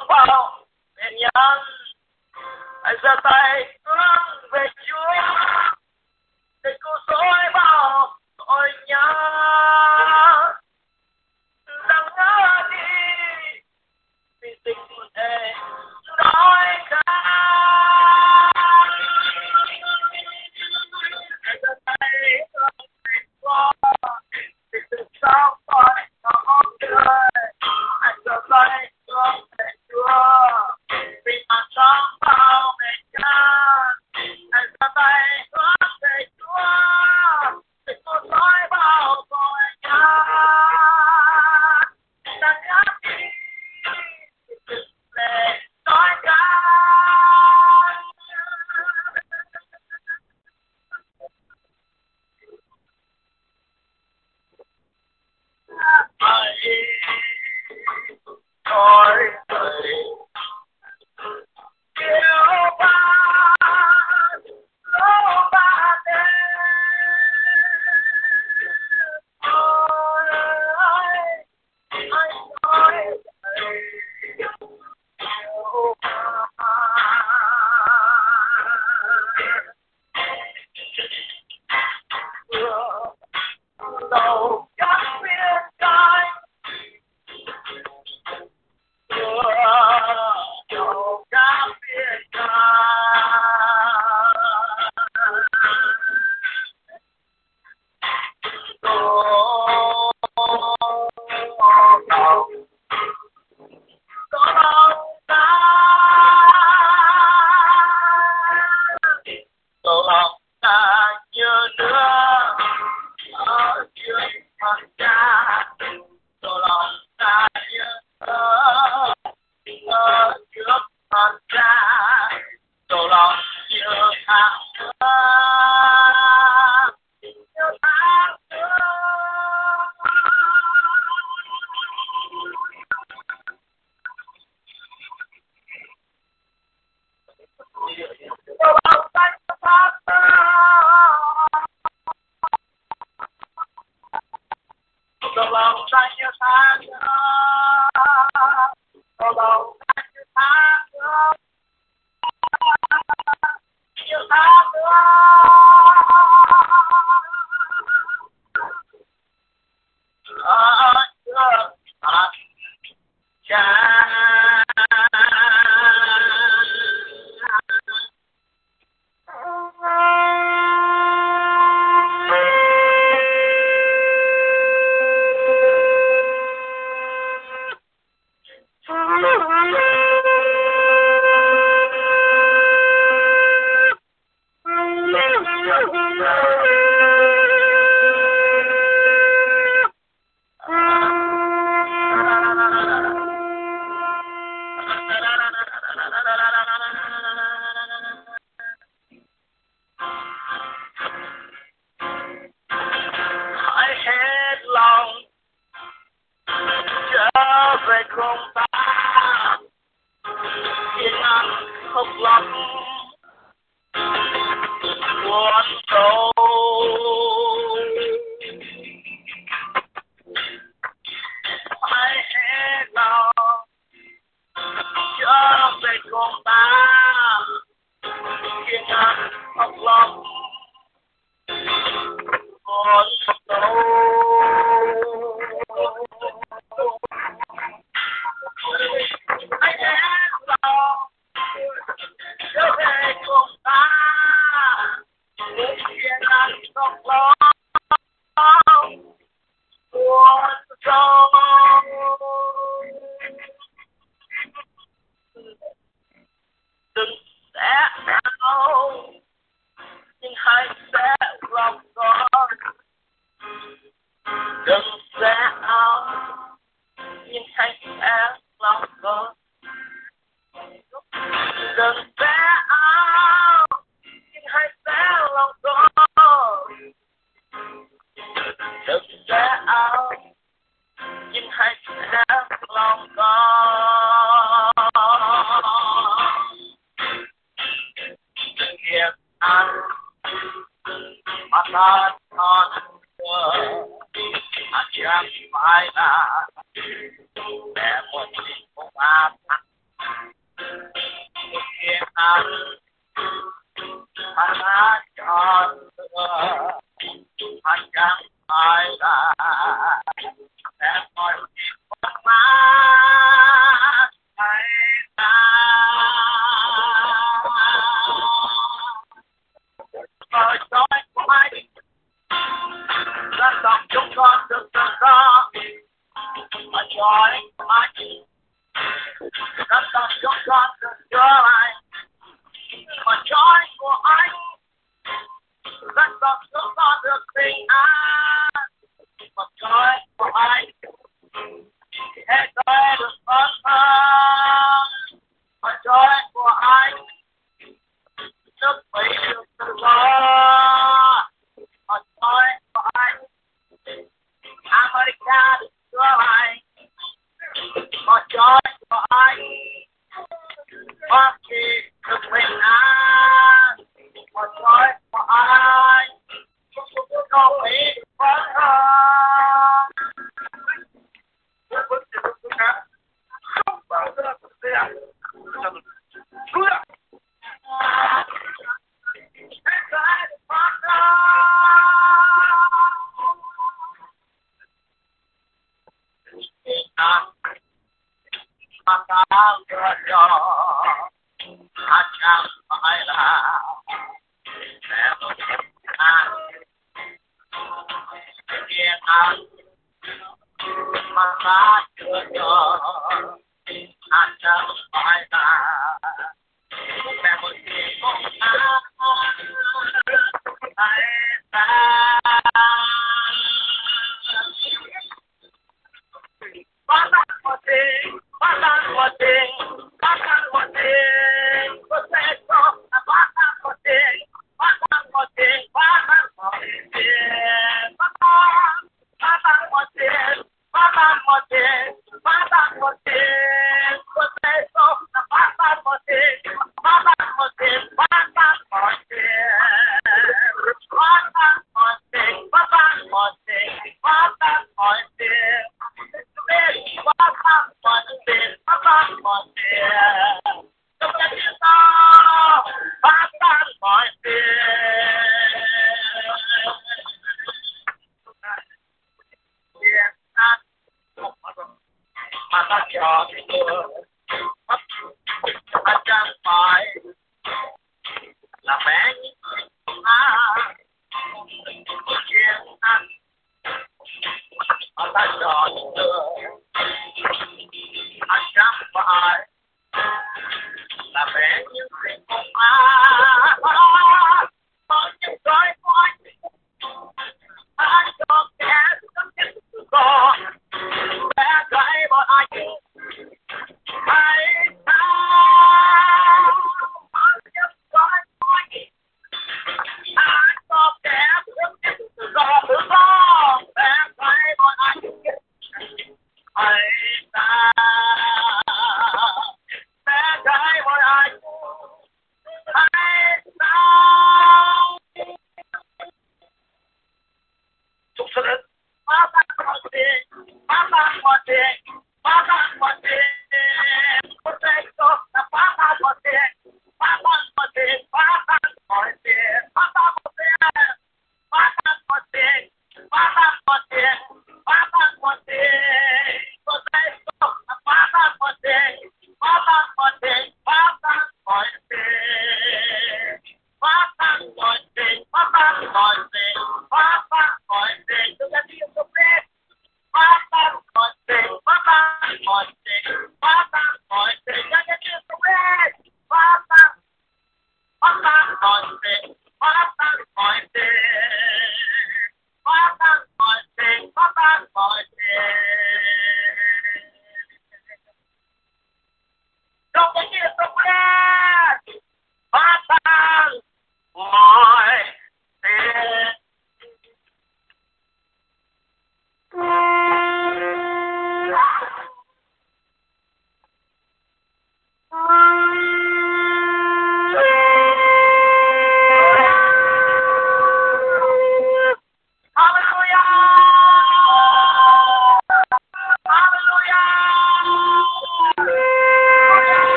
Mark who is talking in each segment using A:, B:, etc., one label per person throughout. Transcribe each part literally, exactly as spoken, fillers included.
A: trong bao nguyện nhân. Hãy giơ tay hướng về Chúa để cứu rỗi bao tội nhân. Đừng ngỡ đi vì tình thể đói khát. Hãy giơ tay hướng về Chúa để tự sống khỏi khó cười. Hãy giơ tay hướng về Chúa vì mà sống bao ngày gian. Hãy giơ tay hướng về Chúa để cứu rỗi bao tội nhân. Đừng ngỡ đi vì tình thể đói khát. Hãy nói lời yêu bạn, dấu bạn đến. Ôi ơi, hãy nói lời yêu bạn. Đầu các biết cánh, đầu các biết cánh. Đầu đầu có lòng ta, có lòng ta như nước ở trước mặt Cha. Có lòng ta như nước ở trước mặt Cha. Có lòng như thác nước, như thác nước. Có lòng ta như thác nước, có lòng ta như thác nước, có lòng ta như thác nước, như thác nước. Ở trước mặt Cha. Hãy hết lòng trở về cùng ta, yên an khóc lóc buồn rầu. Hãy hết lòng trở về cùng ta, yên an khóc lóc buồn rầu. Hãy hết lòng trở về cùng ta, yên an khóc lóc buồn rầu. ăn anh hát cho xưa anh chẳng phải là em mọi chuyện con má hay ta lời nói của anh đã lòng chúng con được tự do mà cho anh của anh đã lòng chúng con được chữa lành mà cho anh của anh đã lòng chúng con được bình an mà cho anh của anh thế giới được tốt hơn mà cho anh của anh nước Mỹ được tự do mà cho anh của anh America được chữa lành mà cho anh của anh Hoa Kỳ được bình an mà cho anh của anh nước Mỹ được tốt hơn.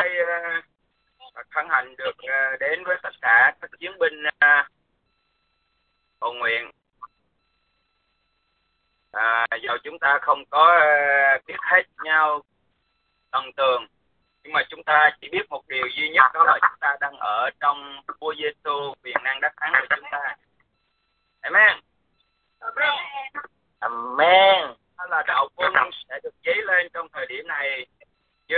B: nay uh, hân hạnh được uh, đến với tất cả các chiến binh uh, cầu nguyện. À, dầu chúng ta không có uh, biết hết nhau tầng tường, nhưng mà chúng ta chỉ biết một điều duy nhất, đó là chúng ta đang ở trong Vua Giêsu, quyền năng đắc thắng của chúng ta. Amen.
C: Amen.
B: Đó là đạo quân sẽ được dấy lên trong thời điểm này. Như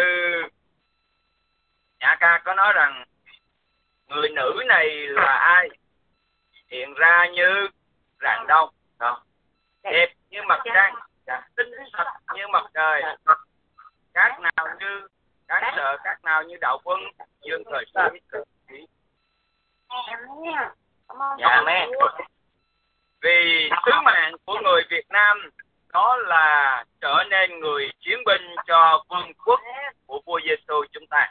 B: nhã ca có nói rằng người nữ này là ai? Hiện ra như rạng đông, đẹp như mặt trăng, tinh sạch như mặt trời, các nào như các sợ, các nào như đạo quân dương thời sự.
C: Dạ amen.
B: Vì sứ mạng của người Việt Nam đó là trở nên người chiến binh cho vương quốc của vua Giêsu chúng ta.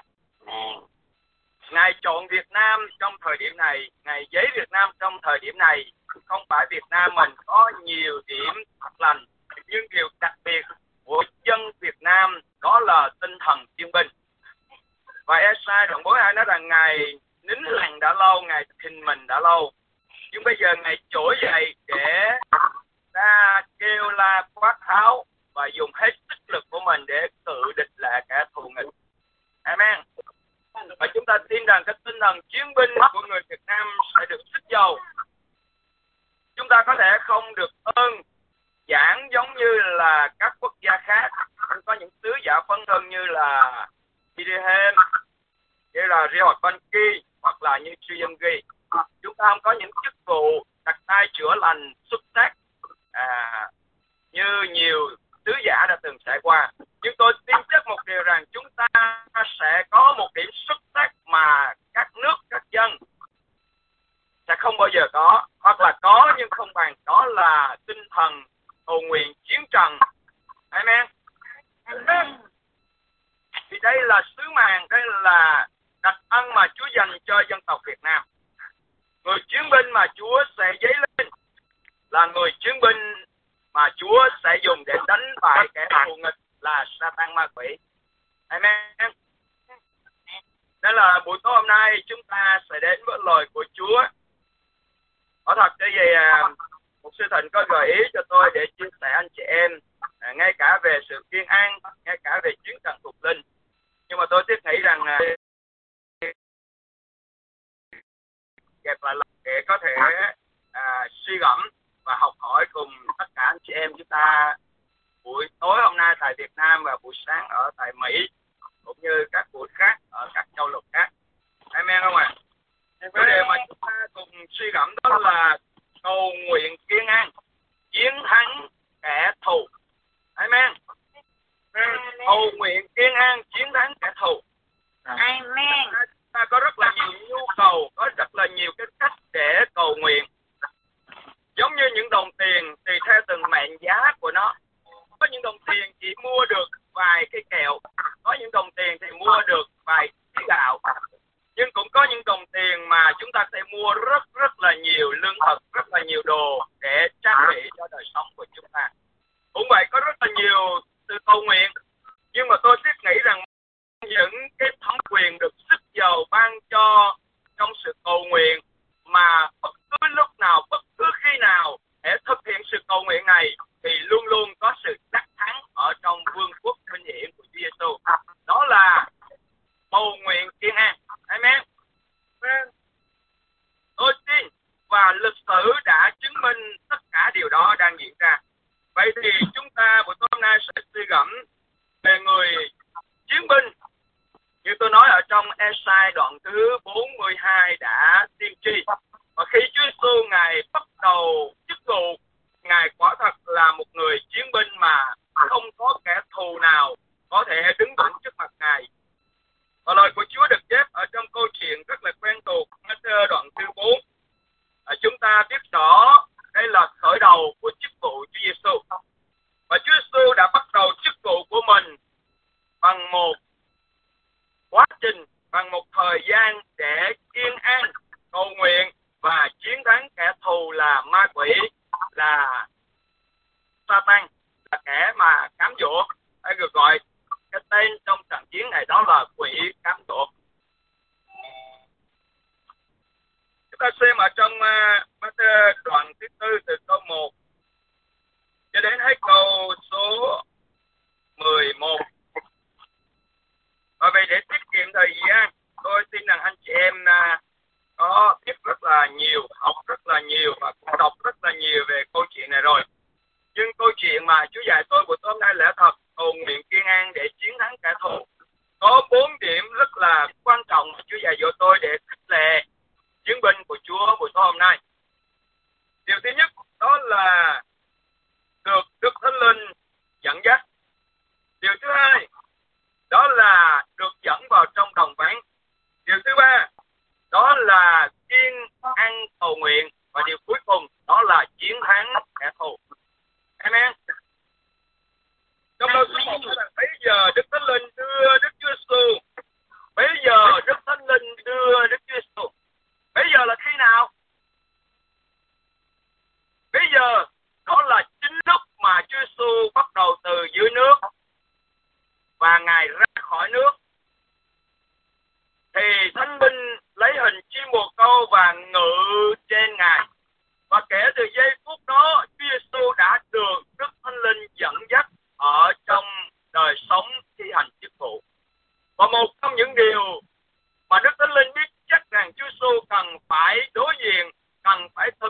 B: Ngài chọn Việt Nam trong thời điểm này, Ngài giấy Việt Nam trong thời điểm này, không phải Việt Nam mình có nhiều điểm thật lành, nhưng điều đặc biệt của dân Việt Nam đó là tinh thần chiến binh. Và Ê-sai đoạn bốn hai nói rằng Ngài nín lặng đã lâu, Ngài thình mình đã lâu, nhưng bây giờ Ngài trỗi dậy để ta kêu la quát tháo và dùng hết sức lực của mình để tự địch lại kẻ thù nghịch. Amen. Và chúng ta tin rằng cái tinh thần chiến binh của người Việt Nam sẽ được sức giàu. Chúng ta có thể không được ơn giảng giống như là các quốc gia khác, có những sứ giả phân thân như là Bethlehem, như là Rio Banki hoặc là như Chuyên-ghi. Chúng ta không có những chức vụ đặt tay chữa lành xuất sắc à, như nhiều sứ giả đã từng trải qua. Nhưng tôi tin chắc một điều rằng chúng ta sẽ có một điểm xuất sắc mà các nước, các dân sẽ không bao giờ có, hoặc là có nhưng không bằng, đó là tinh thần cầu nguyện chiến trận. Amen. Amen. Thì đây là sứ mạng, đây là đặc ân mà Chúa dành cho dân tộc Việt Nam. Người chiến binh mà Chúa sẽ dấy lên là người chiến binh mà Chúa sẽ dùng để đánh bại kẻ thù nghịch là Satan ma quỷ. Amen. Nên là buổi tối hôm nay chúng ta sẽ đến với lời của Chúa. Ở thật cái gì một sư thịnh có gợi ý cho tôi để chia sẻ anh chị em, à, ngay cả về sự kiên an, ngay cả về chiến trận thuộc linh. Nhưng mà tôi thiết nghĩ rằng à, kẹp lại để có thể à, suy gẫm và học hỏi cùng tất cả anh chị em chúng ta buổi tối hôm nay tại Việt Nam và buổi sáng ở tại Mỹ, cũng như các buổi khác ở các châu lục khác. Amen không ạ? À? Cái điều mà chúng ta cùng suy gẫm đó là cầu nguyện kiên an, chiến thắng kẻ thù. Amen. Cầu nguyện kiên an, chiến thắng kẻ thù.
D: Amen.
B: Chúng ta có rất là nhiều nhu cầu, có rất là nhiều cái cách để cầu nguyện. Giống như những đồng tiền tùy theo từng mệnh giá của nó. Có những đồng tiền chỉ mua được vài cái kẹo, có những đồng tiền thì mua được vài cái gạo. Nhưng cũng có những đồng tiền mà chúng ta sẽ mua rất rất là nhiều lương thực, rất là nhiều đồ để trang bị cho đời sống của chúng ta. Cũng vậy, có rất là nhiều sự cầu nguyện. Nhưng mà tôi thiết nghĩ rằng những cái thẩm quyền được sức giàu ban cho trong sự cầu nguyện, mà bất cứ lúc nào, bất cứ khi nào để thực hiện sự cầu nguyện này thì luôn luôn có sự đắc thắng ở trong vương quốc vinh hiển của Chúa Giêsu. Đó là cầu nguyện kiên an. Amen. Tôi tin và lịch sử đã chứng minh tất cả điều đó đang diễn ra. Vậy thì chúng ta buổi tối hôm nay sẽ suy gẫm về người chiến binh. Như tôi nói ở trong Ê-sai đoạn thứ bốn mươi hai đã tiên tri. Và khi Chúa Giêsu Ngài bắt đầu chức vụ, Ngài quả thật là một người chiến binh mà không có kẻ thù nào có thể đứng vững trước mặt Ngài. Và lời của Chúa được chép ở trong câu chuyện rất là quen thuộc, Matthew đoạn thứ bốn. À, chúng ta biết rõ đây là khởi đầu của chức vụ Chúa Giêsu. Và Chúa Giêsu đã bắt đầu chức vụ của mình bằng một quá trình, bằng một thời gian để kiên an, cầu nguyện và chiến thắng kẻ thù là ma quỷ, là Satan, là kẻ mà cám dỗ, hay được gọi cái tên trong trận chiến này đó là quỷ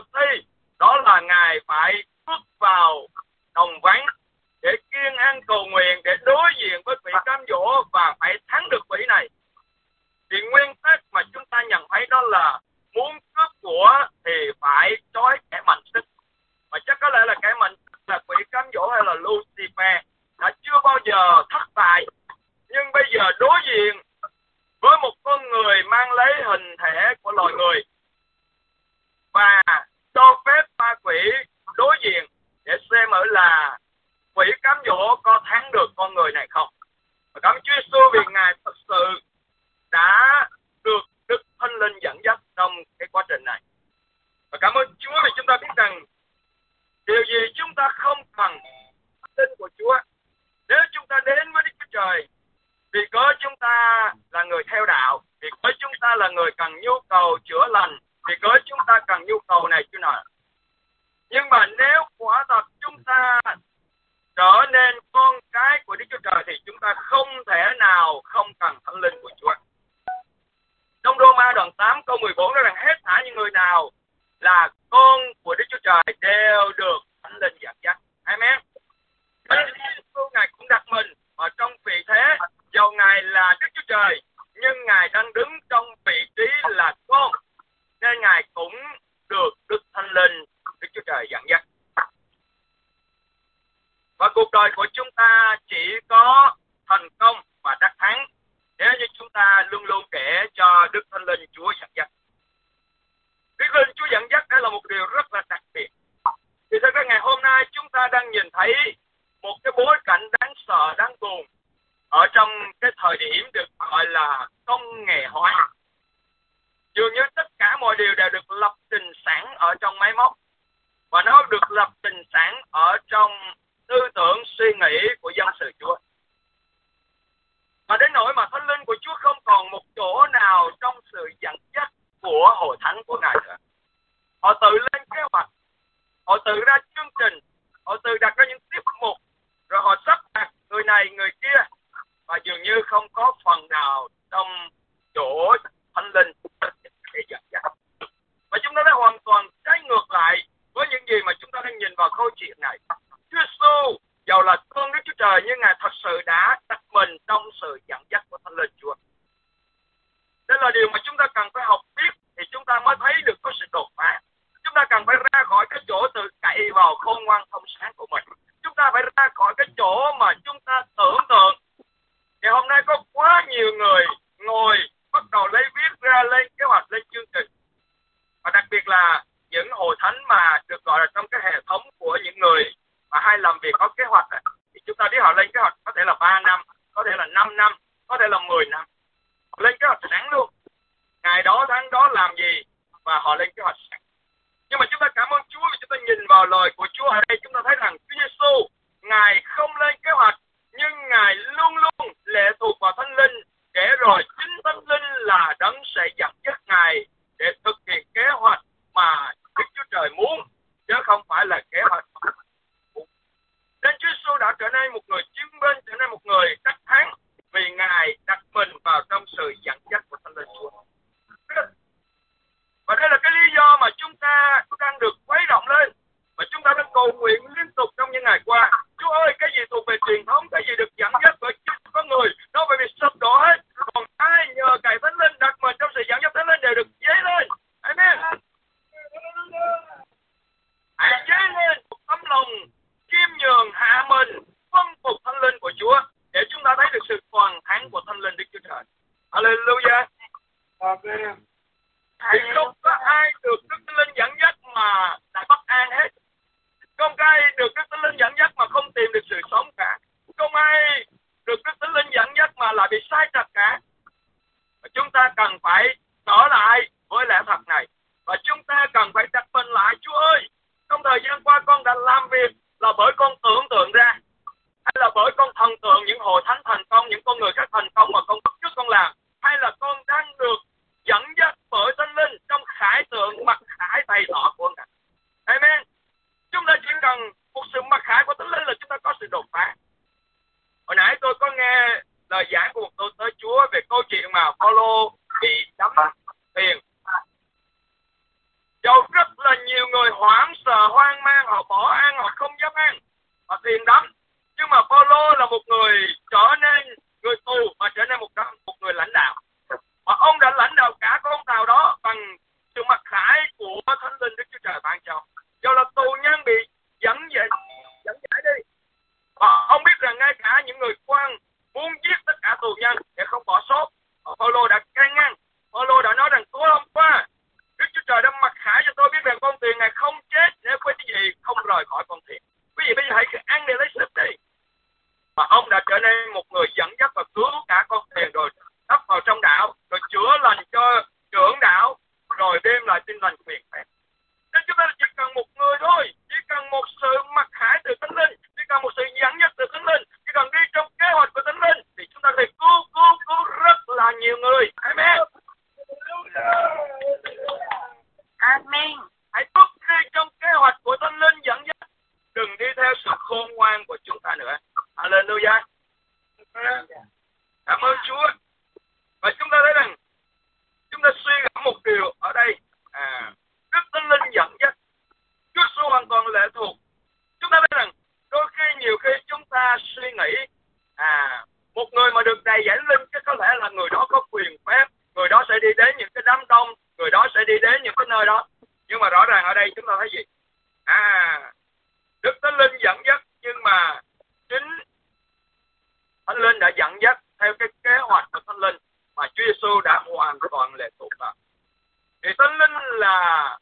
B: thực thi, đó là Ngài phải bước vào đồng vắng để kiêng ăn cầu nguyện, để đối diện với vị cám dỗ và phải thắng được vị này. Thì nguyên tắc mà chúng ta nhận thấy đó là muốn cướp của thì phải trói kẻ mạnh sức. Mà chắc có lẽ là kẻ mạnh sức là quỷ cám dỗ hay là Lucifer đã chưa bao giờ thất bại. Nhưng bây giờ đối diện với một con người mang lấy hình thể của loài người và cho phép ma quỷ đối diện để xem ở là quỷ cám dỗ có thắng được con người này không. Và cảm ơn Chúa Giêsu vì Ngài thật sự đã được Đức Thánh Linh dẫn dắt trong cái quá trình này. Và cảm ơn Chúa vì chúng ta biết rằng điều gì chúng ta không cần Thánh Linh của Chúa. Nếu chúng ta đến với Đức Chúa Trời vì có chúng ta là người theo đạo, vì có chúng ta là người cần nhu cầu chữa lành, vì có chúng ta cần nhu cầu này chứ nào. Nhưng mà nếu quả thật chúng ta trở nên con cái của Đức Chúa Trời thì chúng ta không thể nào không cần Thánh Linh của Chúa. Trong Roma đoạn tám câu mười bốn nói rằng hết thảy những người nào là con của Đức Chúa Trời đều được Thánh Linh dẫn dắt. Amen. Ngài cũng đặt mình ở trong vị thế, dầu Ngài là Đức Chúa Trời nhưng Ngài đang đứng trong vị trí là con, nên Ngài cũng được Đức Thánh Linh Đức Chúa Trời dẫn dắt. Và cuộc đời của chúng ta chỉ có thành công và đắc thắng nếu như chúng ta luôn luôn kể cho Đức Thánh Linh Chúa dẫn dắt. Đức Thánh Linh Chúa dẫn dắt đây là một điều rất là đặc biệt. Thì thật ra ngày hôm nay chúng ta đang nhìn thấy một cái bối cảnh đáng sợ, đáng buồn ở trong cái thời điểm được gọi là công nghệ hóa. Dường như tất cả mọi điều đều được lập trình sẵn ở trong máy móc và nó được lập trình sẵn ở trong tư tưởng suy nghĩ của dân sự Chúa. Mà đến nỗi mà Thánh Linh của Chúa không còn một chỗ nào trong sự dẫn dắt của hội thánh của Ngài nữa. Họ tự lên kế hoạch, họ tự ra chương trình, họ tự đặt ra những tiết mục, rồi họ sắp đặt người này người kia, và dường như không có phần nào trong chỗ Thánh Linh để dẫn dắt. Và chúng ta đã hoàn toàn trái ngược lại với những gì mà chúng ta đang nhìn vào câu chuyện này. Chúa Giêsu dầu là con Đức Chúa Trời nhưng Ngài thật sự đã đặt mình trong sự dẫn dắt của Thánh Linh Chúa. Đây là điều mà chúng ta cần phải học biết thì chúng ta mới thấy được có sự đột phá. Chúng ta cần phải ra khỏi cái chỗ tự cậy vào khôn ngoan thông sáng của mình. Chúng ta phải ra khỏi cái chỗ mà chúng ta tưởng tượng. Thì hôm nay có quá nhiều người ngồi bắt đầu lấy viết ra lên kế hoạch, lên chương trình. Và đặc biệt là những hội thánh mà được gọi là trong cái hệ thống của những người mà hay làm việc có kế hoạch ấy, thì chúng ta biết họ lên kế hoạch có thể là ba năm, có thể là năm năm, có thể là mười năm. Họ lên kế hoạch sẵn luôn. Ngày đó tháng đó làm gì và họ lên kế hoạch sẵn. Nhưng mà chúng ta cảm ơn Chúa vì chúng ta nhìn vào lời của Chúa ở đây, chúng ta thấy rằng Chúa Giêsu Ngài không lên kế hoạch nhưng Ngài luôn luôn lệ thuộc vào Thánh Linh, để rồi chính Thánh Linh là đấng sẽ dẫn dắt Ngài để thực hiện kế hoạch mà Đức Chúa Trời muốn, chứ không phải là kế hoạch. Nên Chúa Giêsu đã trở nên một người chiến binh, trở nên một người đắc thắng vì Ngài đặt mình vào trong sự dẫn dắt của Thánh Linh Chúa. Và đây là cái lý do mà chúng ta đang được khuấy động lên, và chúng ta đã cầu nguyện liên tục trong những ngày qua. Chúa ơi, cái gì thuộc về truyền thống, cái gì được dẫn dắt bởi con người, nó phải bị sụp đổ hết. Còn ai nhờ cậy Thánh Linh đặt mình trong sự dẫn dắt Thánh Linh đều được dấy lên. Amen. Hãy dấy lên một tấm lòng khiêm nhường, hạ mình, vâng phục Thánh Linh của Chúa để chúng ta thấy được sự toàn thắng của Thánh Linh Đức Chúa Trời. Hallelujah. Amen. Thì không có ai được Đức Thánh Linh dẫn dắt mà lại bất an hết. Không có ai được Đức Thánh Linh dẫn dắt mà không tìm được sự sống cả. Không ai được Đức Thánh Linh dẫn dắt mà lại bị sai trật cả. Và chúng ta cần phải trở lại với lẽ thật này. Và chúng ta cần phải đặt mình lại. Chúa ơi, trong thời gian qua con đã làm việc là bởi con tưởng tượng ra, hay là bởi con thần tượng những hội thánh thành công, những con người khác thành công mà con bắt chước con làm, hay là con đang được dẫn dắt bởi Thánh Linh trong khải tượng mặc khải thầy tỏ của Ngài. Amen. Chúng ta chỉ cần một sự mặc khải của Thánh Linh là chúng ta có sự đột phá. Hồi nãy tôi có nghe lời giảng của một tôi tới Chúa về câu chuyện mà Phaolô bị đắm thuyền. Dầu rất là nhiều người hoảng sợ, hoang mang, họ bỏ ăn, họ không dám ăn, họ thiền đắm. Nhưng mà Phaolô là một người trở nên người tù mà trở nên một một người lãnh đạo. Và ông đã lãnh đạo cả con tàu đó bằng sự mặc khải của Thánh Linh Đức Chúa Trời ban cho. Do là tù nhân bị dẫn dạy, dẫn giải đi. Và ông biết rằng ngay cả những người quan muốn giết tất cả tù nhân để không bỏ sót. Phaolô đã can ngăn. Phaolô đã nói rằng tối hôm qua Đức Chúa Trời đã mặc khải cho tôi biết rằng con thuyền này không chết nếu có cái gì không rời khỏi con thuyền. Quý vị bây giờ hãy ăn để lấy sức đi. Và ông đã trở nên một người dẫn dắt và cứu cả con thuyền, rồi đắp vào trong đảo, rồi chữa lành cho trưởng đảo, rồi đem lại tin lành quyền phép. Nên chúng ta chỉ cần một người thôi, chỉ cần một sự mặc khải từ Thánh Linh, chỉ cần một sự dẫn dắt từ Thánh Linh, chỉ cần đi trong kế hoạch của Thánh Linh thì chúng ta có thể cứu cứu cứu rất là nhiều người. Amen.
C: Amen.
B: Hãy bước đi trong kế hoạch của Thánh Linh dẫn dắt, đừng đi theo sự khôn ngoan của chúng ta nữa. Hallelujah. Cảm ơn Chúa. Và chúng ta thấy rằng chúng ta suy ngẫm một điều ở đây, à, Đức Thánh Linh dẫn dắt, Chúa Giêsu hoàn toàn lệ thuộc. Chúng ta thấy rằng đôi khi nhiều khi chúng ta suy nghĩ, à, một người mà được đầy dẫy linh chứ có lẽ là người đó có quyền phép, người đó sẽ đi đến những cái đám đông, người đó sẽ đi đến những cái nơi đó. Nhưng mà rõ ràng ở đây chúng ta thấy gì? À, Đức Thánh Linh dẫn dắt, nhưng mà chính Thánh Linh đã dẫn dắt theo cái kế hoạch của Thánh Linh mà Chúa Giêsu đã hoàn toàn lệ thuộc vào. Thì Thánh Linh là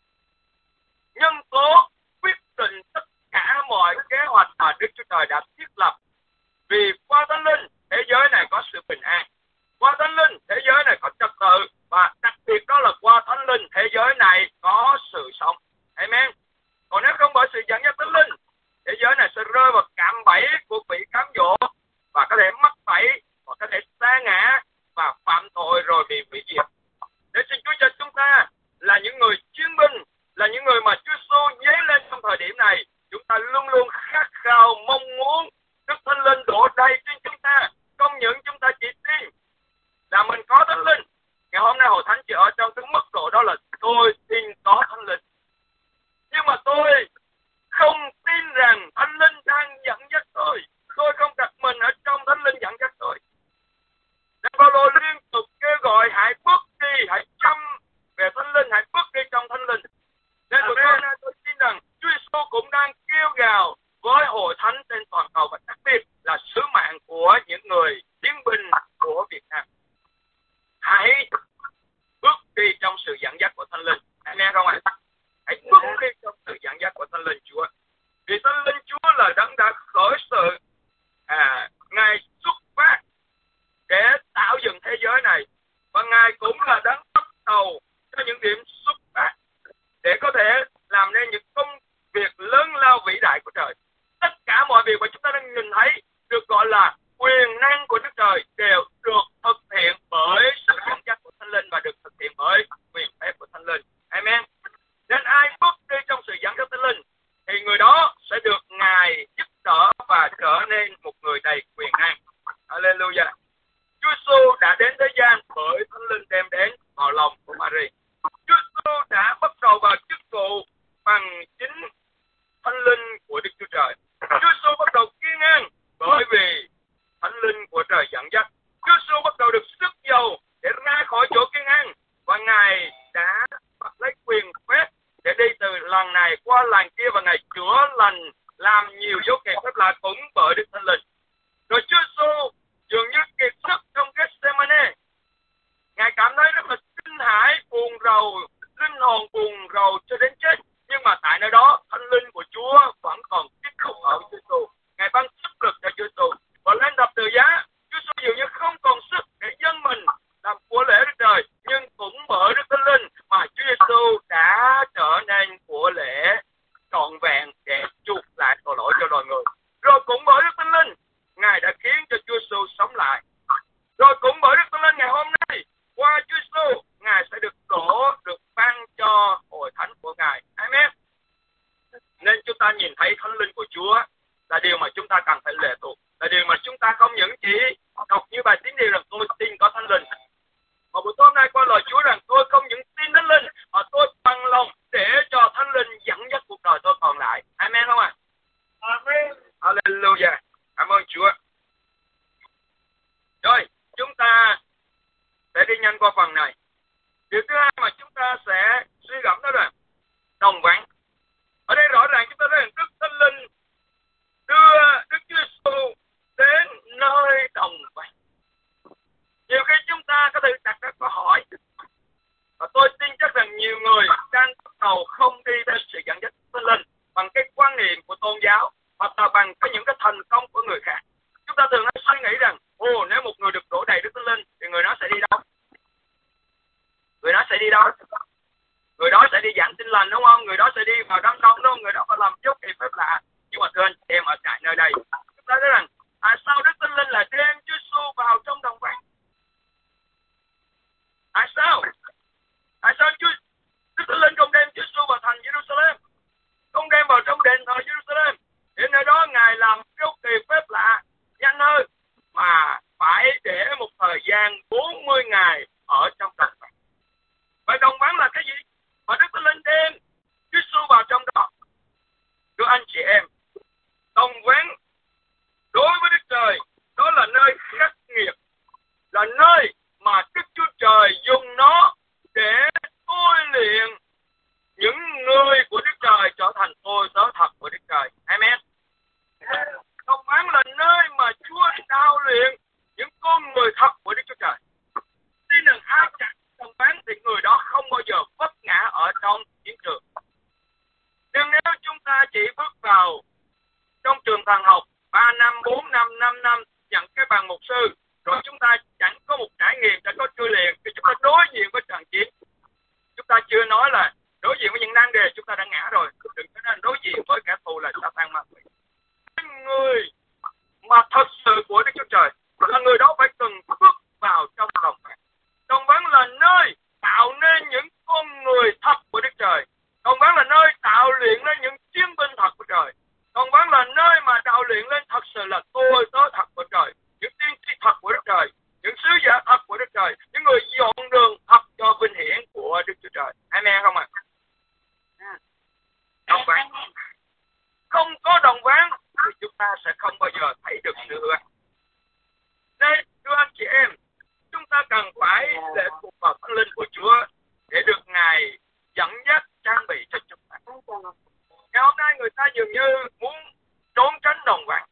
B: nhân tố quyết định tất cả mọi kế hoạch mà Đức Chúa Trời đã thiết lập. Vì qua Thánh Linh thế giới này có sự bình an, qua Thánh Linh thế giới này có trật tự, và đặc biệt đó là qua Thánh Linh thế giới này có sự sống. Amen. Còn nếu không bởi sự dẫn dắt Thánh Linh, thế giới này sẽ rơi vào cạm bẫy của vị cám dỗ và có thể mắc bẫy, và có thể sa ngã và phạm tội rồi bị hủy diệt. Để xin Chúa cho chúng ta là những người chiến binh, là những người mà Chúa Giêsu dấy lên trong thời điểm này. Chúng ta luôn luôn khát khao, mong muốn Đức Thánh Linh đổ đầy trên chúng ta. Không những chúng ta chỉ tin là mình có Thánh Linh. Ngày hôm nay Hội Thánh chỉ ở trong cái mức độ đó là tôi tin có Thánh Linh. Nhưng mà tôi không tin rằng Thánh Linh đang dẫn dắt tôi. Tôi không đặt mình ở trong Thánh Linh dẫn dắt tôi. Nên Phaolô liên tục kêu gọi hãy bước đi, hãy chăm về Thánh Linh, hãy bước đi trong Thánh Linh. Nên tôi nay tôi tin rằng Chúa Giêsu cũng đang kêu gào với Hội Thánh trên toàn cầu, và đặc biệt là sứ mạng của những người chiến binh của Việt Nam. Hãy bước đi trong sự dẫn dắt của Thánh Linh. Amen không ạ? Hãy bước đi trong sự dẫn dắt của Thánh Linh Chúa. Vì Thánh Linh Chúa là đấng đã khởi sự, à, Ngài xuất phát để tạo dựng thế giới này, và Ngài cũng là đấng bắt đầu cho những điểm xuất phát để có thể làm nên những công việc lớn lao vĩ đại của trời. Tất cả mọi việc mà chúng ta đang nhìn thấy được gọi là quyền năng của Đức Trời đều được thực hiện bởi sự dẫn dắt của Thánh Linh và được thực hiện bởi quyền phép của Thánh Linh. Amen. Nên ai bước đi trong sự dẫn dắt Thánh Linh thì người đó sẽ được Ngài giúp đỡ và trở nên một người đầy quyền năng. Hallelujah. Chúa Giêsu đã đến thế gian bởi Thánh Linh đem đến vào lòng của Mary. Chúa Giêsu đã bắt đầu vào chức vụ bằng chính Thánh Linh của Đức Chúa Trời. Chúa Giêsu bắt đầu kiên an bởi vì Thánh Linh của Trời dẫn dắt. Chúa Giêsu bắt đầu được sức dầu để ra khỏi chỗ kiên an, và Ngài đã bắt lấy quyền phép để đi từ lần này qua lần kia, và Ngài chữa lành, làm nhiều dấu kỳ phép lạ cũng bởi Đức Thánh Linh. Rồi Chúa Giêsu dường như kiệt sức trong Gethsemane. Ngài cảm thấy rất là kinh hãi, buồn rầu, linh hồn buồn rầu cho đến chết. Nhưng mà tại nơi đó, Thánh Linh của Chúa vẫn còn tiếp tục ở Chúa Giêsu. Ngài ban sức lực cho Chúa Giêsu và lên thập tự giá. Chúa Giêsu dường như không còn sức để dâng mình làm của lễ Đức Trời, nhưng cũng bởi Đức Thánh Linh mà Chúa Giêsu đã trở nên của lễ trọn vẹn để chuộc lại tội lỗi cho loài người. Rồi cũng bởi Đức Thánh Linh, Ngài đã khiến cho Chúa Giêsu sống lại. Rồi cũng bởi Đức Thánh Linh ngày hôm nay, qua Chúa Giêsu, Ngài sẽ được đổ, được ban cho Hội Thánh của Ngài. Amen. Nên chúng ta nhìn thấy Thánh Linh của Chúa là điều mà chúng ta cần phải lệ thuộc, là điều mà chúng ta không những chỉ đọc như bài tín điều rằng tôi tin có Thánh Linh, mà buổi tối hôm nay qua lời Chúa rằng tôi không những tin Thánh Linh mà tôi bằng lòng để cho vào bằng cái những cái thành công của người khác. Chúng ta thường hay suy nghĩ rằng, ồ, nếu một người được đổ đầy Đức Thánh Linh thì người đó sẽ đi đâu? Người đó sẽ đi đâu? Người đó sẽ đi giảng tin lành, đúng không? Người đó sẽ đi vào đám đông, đúng không? Người đó phải làm dấu kỳ phép lạ. Nhưng mà thưa anh chị em ở tại nơi đây, chúng ta thấy rằng à, sao Đức Thánh Linh là đem Chúa Giêsu vào trong đồng vắng? Tại sao? Tại sao Chúa Đức Thánh Linh không đem Chúa Giêsu vào thành Jerusalem, không đem vào trong đền thờ Jerusalem, để nơi đó Ngài làm dấu kỳ phép lạ nhanh hơn, mà phải để một thời gian bốn mươi ngày ở trong đồng vắng? Vậy đồng vắng là cái gì? Mà Đức Thánh Linh đem Chúa Giêsu vào trong đó. Thưa anh chị em, đồng vắng đối với Đức Trời đó là nơi khắc nghiệt, là nơi mà Đức Chúa Trời dùng nó để tôi luyện những người của Đức Trời trở thành tôi tớ thật của Đức Trời. Amen. Đồng vắng là nơi mà Chúa đào luyện những con người thật của Đức Chúa Trời. Tin rằng ai chặt đồng vắng thì người đó không bao giờ vấp ngã ở trong chiến trường. Nhưng nếu chúng ta chỉ bước vào trong trường thần học ba năm, bốn năm, năm năm nhận cái bằng mục sư, rồi chúng ta chẳng có một trải nghiệm, chẳng có cư luyện, thì chúng ta đối diện với trận chiến. Chúng ta chưa nói là đối diện với những nan đề chúng ta đã ngã rồi, đừng có nên đối diện với kẻ thù là Satan ma quỷ. Người mà thật sự của Đức Chúa Trời là người đó phải từng bước vào trong đồng vắng. Đồng vắng là nơi tạo nên những con người thật của Đức Trời. Đồng vắng là nơi tạo luyện lên những chiến binh thật của Trời. Đồng vắng là nơi mà tạo luyện lên thật sự là tôi tớ thật của Trời, những tiên tri thật của Đức Trời, những sứ giả thật của Đức Trời, những người dọn đường thật cho vinh hiển của Đức Chúa Trời. Amen không ạ? À? Đồng vắng. Không có đồng vắng thì chúng ta sẽ không bao giờ thấy được sự hứa. Đây, thưa anh chị em, chúng ta cần phải lệ thuộc vào Thánh Linh của Chúa để được Ngài dẫn dắt, trang bị cho chúng ta. Ngày hôm nay người ta dường như muốn trốn tránh đồng vắng.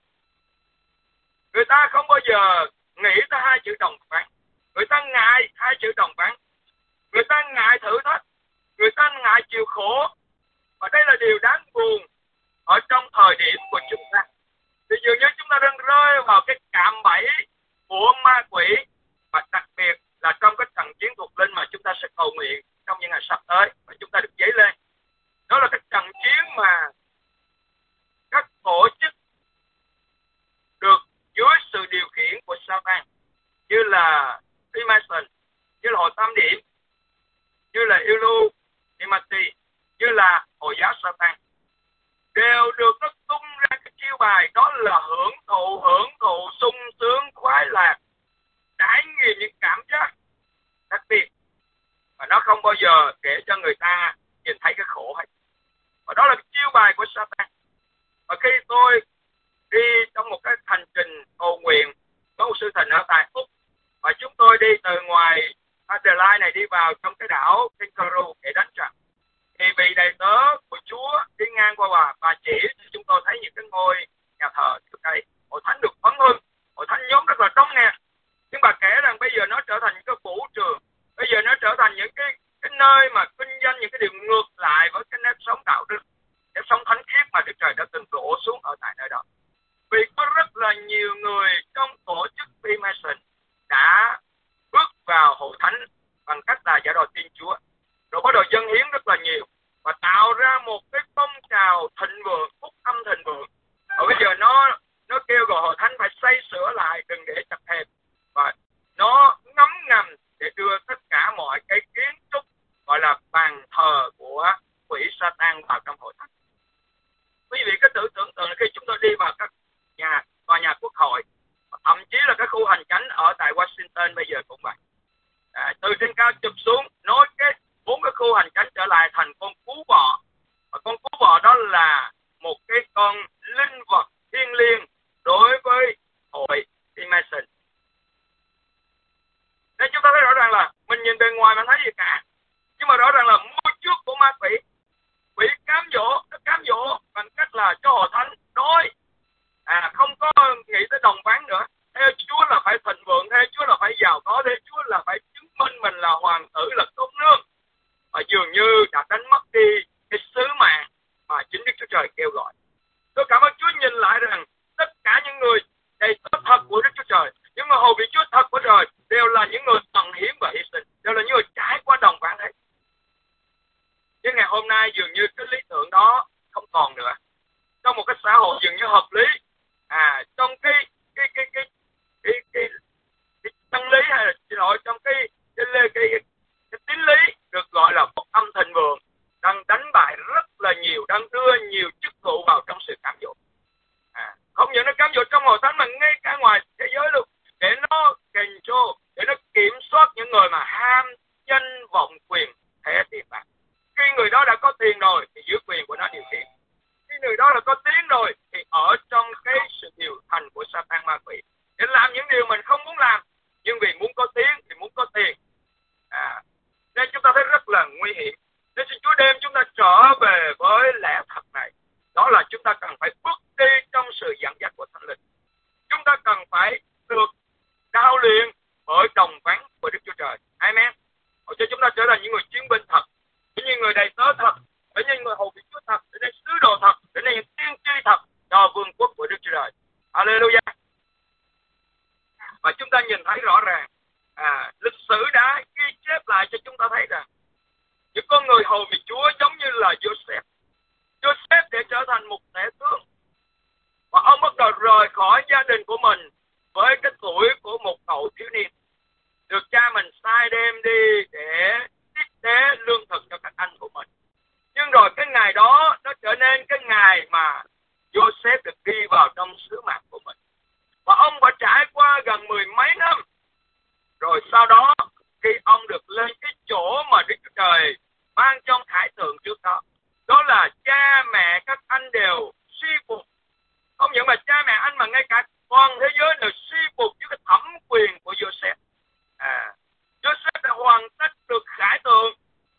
B: Người ta không bao giờ nghĩ tới hai chữ đồng vắng. Người ta ngại hai chữ đồng vắng. Người ta ngại thử thách. Người ta ngại chịu khổ. Và đây là điều đáng buồn ở trong thời điểm của chúng ta. Thì dường như chúng ta đang rơi vào cái cạm bẫy của ma quỷ. Và đặc biệt là trong cái trận chiến thuộc linh mà chúng ta sẽ cầu nguyện trong những ngày sắp tới và chúng ta được dấy lên. Đó là cái trận chiến mà các tổ chức được dưới sự điều khiển của Satan, như là Freemason, như là Hội Tam Điểm, như là Illuminati, như là Hồi giáo Satan, đều được nó tung ra cái chiêu bài đó là hưởng thụ, hưởng thụ, sung sướng, khoái lạc, trải nghiệm những cảm giác đặc biệt. Và nó không bao giờ để cho người ta nhìn thấy cái khổ hết. Và đó là cái chiêu bài của Satan. Và khi tôi đi trong một cái hành trình cầu nguyện có một sư thịnh ở tại Úc, và chúng tôi đi từ ngoài Adelaide này đi vào trong cái đảo Kangaroo để đánh trận, thì vị đầy tớ của Chúa đi ngang qua bà, bà chỉ chúng tôi thấy những cái ngôi nhà thờ trước đây, hội thánh được phấn hưng, hội thánh nhóm rất là đông nghẹt. Nhưng bà kể rằng bây giờ nó trở thành những cái vũ trường, bây giờ nó trở thành những cái cái nơi mà kinh doanh những cái điều ngược lại với cái nếp sống đạo đức, nếp sống thánh khiết mà Đức Trời đã từng đổ xuống ở tại nơi đó. Vì có rất là nhiều người trong tổ chức Freemason đã bước vào hội thánh bằng cách là giả đò tin Chúa, rồi bắt đầu dâng hiến rất là nhiều và tạo ra một cái đang đưa nhiều chức vụ vào trong sự cám dỗ. À, không những nó cám dỗ trong hội thánh mà ngay cả ngoài thế giới luôn, để nó control, để nó kiểm soát những người mà ham danh vọng quyền thẻ tiền bạc. Khi người đó đã có tiền rồi thì giữ quyền của nó điều khiển. Khi người đó là có tiếng rồi thì ở trong cái sự điều hành của Satan ma quỷ để làm những điều mình không muốn làm, nhưng vì muốn có tiếng thì muốn có tiền. À, nên chúng ta thấy rất là nguy hiểm. Nên xin Chúa đem chúng ta trở về với lẽ thật này. Đó là chúng ta cần phải bước đi trong sự dẫn dắt của Thánh Linh. Chúng ta cần phải được đao luyện bởi đồng ván của Đức Chúa Trời. Amen. Để cho chúng ta trở thành những người chiến binh thật, để những người đầy tớ thật, để những người hầu việc Chúa thật, để những sứ đồ thật, để những tiên tri thật cho vương quốc của Đức Chúa Trời. Hallelujah. Và chúng ta nhìn thấy rõ ràng, à, lịch sử đã ghi chép lại cho chúng ta thấy rằng những con người hầu việc Chúa giống như là Joseph. Joseph để trở thành một tể tướng, và ông bắt đầu rời khỏi gia đình của mình với cái tuổi của một cậu thiếu niên, được cha mình sai đem đi để tiếp tế lương thực cho các anh của mình. Nhưng rồi cái ngày đó nó trở nên cái ngày mà Joseph được đi vào trong sứ mạng của mình, và ông đã trải qua gần mười mấy năm. Rồi sau đó khi ông được lên cái chỗ mà Đức Chúa Trời ban trong khải tượng trước đó, đó là cha mẹ các anh đều suy phục. Không những mà cha mẹ anh mà ngay cả toàn thế giới đều suy phục với cái thẩm quyền của Joseph. À, Joseph đã hoàn tất được khải tượng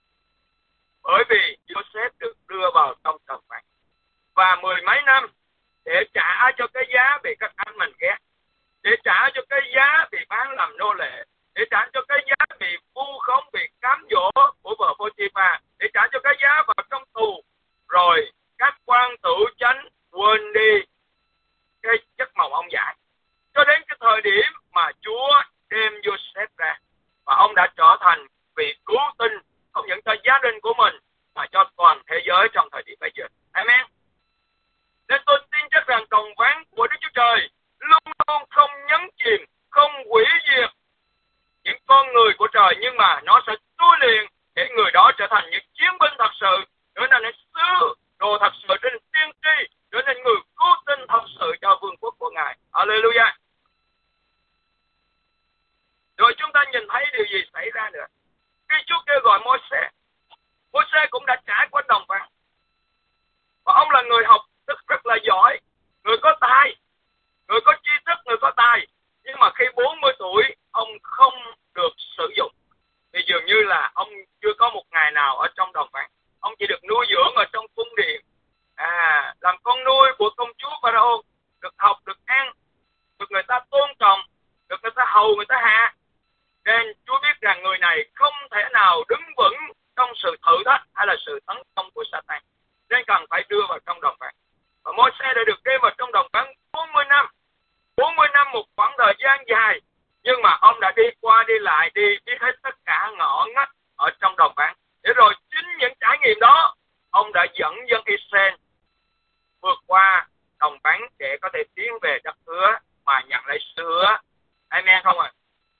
B: bởi vì Joseph được đưa vào trong trần phạt, và mười mấy năm để trả cho cái giá bị các anh mình ghét, để trả cho cái giá bị bán làm nô lệ, để trả cho cái giá bị vu khống, bị cám dỗ của vợ Pô-ti-pha, để trả cho cái giá vào trong tù. Rồi các quan tử chánh quên đi cái chất màu ông giải, cho đến cái thời điểm mà Chúa đem Joseph ra, và ông đã trở thành vị cứu tinh không những cho gia đình của mình mà cho toàn thế giới trong thời điểm bây giờ. Amen. Nên tôi tin chắc rằng đồng ván của Đức Chúa Trời luôn luôn không nhấn chìm, không hủy diệt những con người của trời, nhưng mà nó sẽ tu luyện để người đó trở thành những chiến binh thật sự, trở thành những sứ đồ thật sự, trở nên tiên tri, trở nên người cứu tinh thật sự cho vương quốc của Ngài. Hallelujah. Rồi chúng ta nhìn thấy điều gì xảy ra nữa? Khi Chúa kêu gọi Môi-se, Môi-se cũng đã trải qua đồng ván, và ông là người học thức rất là giỏi, người có tài, người có tri thức, người có tài. Nhưng mà khi bốn mươi tuổi, ông không được sử dụng, thì dường như là ông chưa có một ngày nào ở trong đồng ván. Ông chỉ được nuôi dưỡng ở trong cung điện, à, làm con nuôi của công chúa Pharaoh, được học, được ăn, được người ta tôn trọng, được người ta hầu, người ta hạ. Nên Chúa biết rằng người này không thể nào đứng vững trong sự thử thách hay là sự tấn công của Satan, nên cần phải đưa vào trong đồng ván. Và Môi-se đã được đem vào trong đồng ván bốn mươi năm. bốn mươi năm một khoảng thời gian dài, nhưng mà ông đã đi qua đi lại, đi biết hết tất cả ngõ ngách ở trong đồng ván. Để rồi chính những trải nghiệm đó, ông đã dẫn dân Israel vượt qua đồng ván để có thể tiến về đất hứa mà nhận lấy sự hứa. Amen không ạ? À?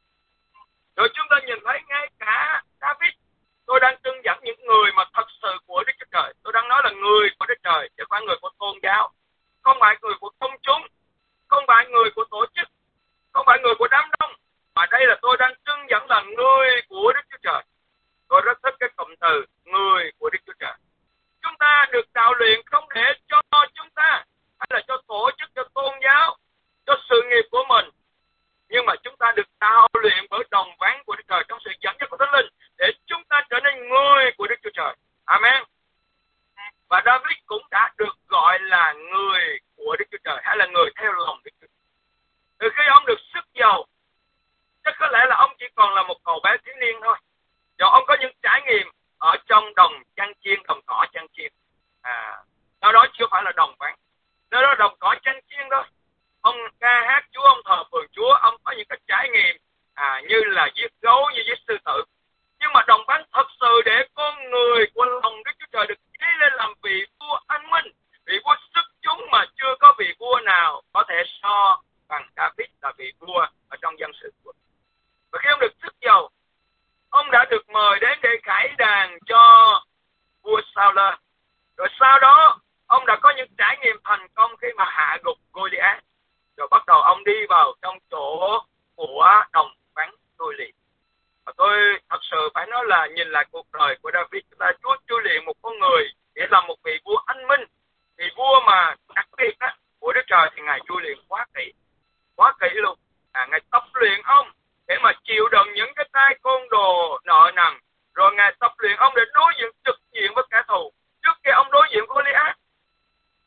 B: Rồi chúng ta nhìn thấy ngay cả David. Tôi đang trưng dẫn những người mà thật sự của Đức Chúa Trời. Tôi đang nói là người của Đức Trời, chứ không phải người của tôn giáo, không phải người của công chúng, không phải người của tổ chức, không phải người của đám đông, mà đây là tôi đang trưng dẫn là người của Đức Chúa Trời. Tôi rất thích cái cụm từ người của Đức Chúa Trời. Chúng ta được đào luyện không để cho chúng ta hay là cho tổ chức, cho tôn giáo, cho sự nghiệp của mình, nhưng mà chúng ta được đào luyện bởi đồng ván của Đức Trời trong sự dẫn dắt của Thánh Linh, để chúng ta trở nên người của Đức Chúa Trời. Amen. Và David cũng đã được gọi là người của Đức Chúa Trời, hay là người theo lòng Đức Chúa Trời. Từ khi ông được sức giàu, chắc có lẽ là ông chỉ còn là một cậu bé thiếu niên thôi. Rồi ông có những trải nghiệm ở trong đồng chăn chiên, đồng cỏ chăn chiên. À, đó đó chưa phải là đồng ván, đó đó đồng cỏ chăn chiên thôi. Ông ca hát Chúa, ông thờ phượng Chúa, ông có những cái trải nghiệm à, như là giết gấu, như giết sư tử. Nhưng mà đồng ván thật sự để con người của lòng Đức Chúa Trời được đi lên làm vị vua anh minh,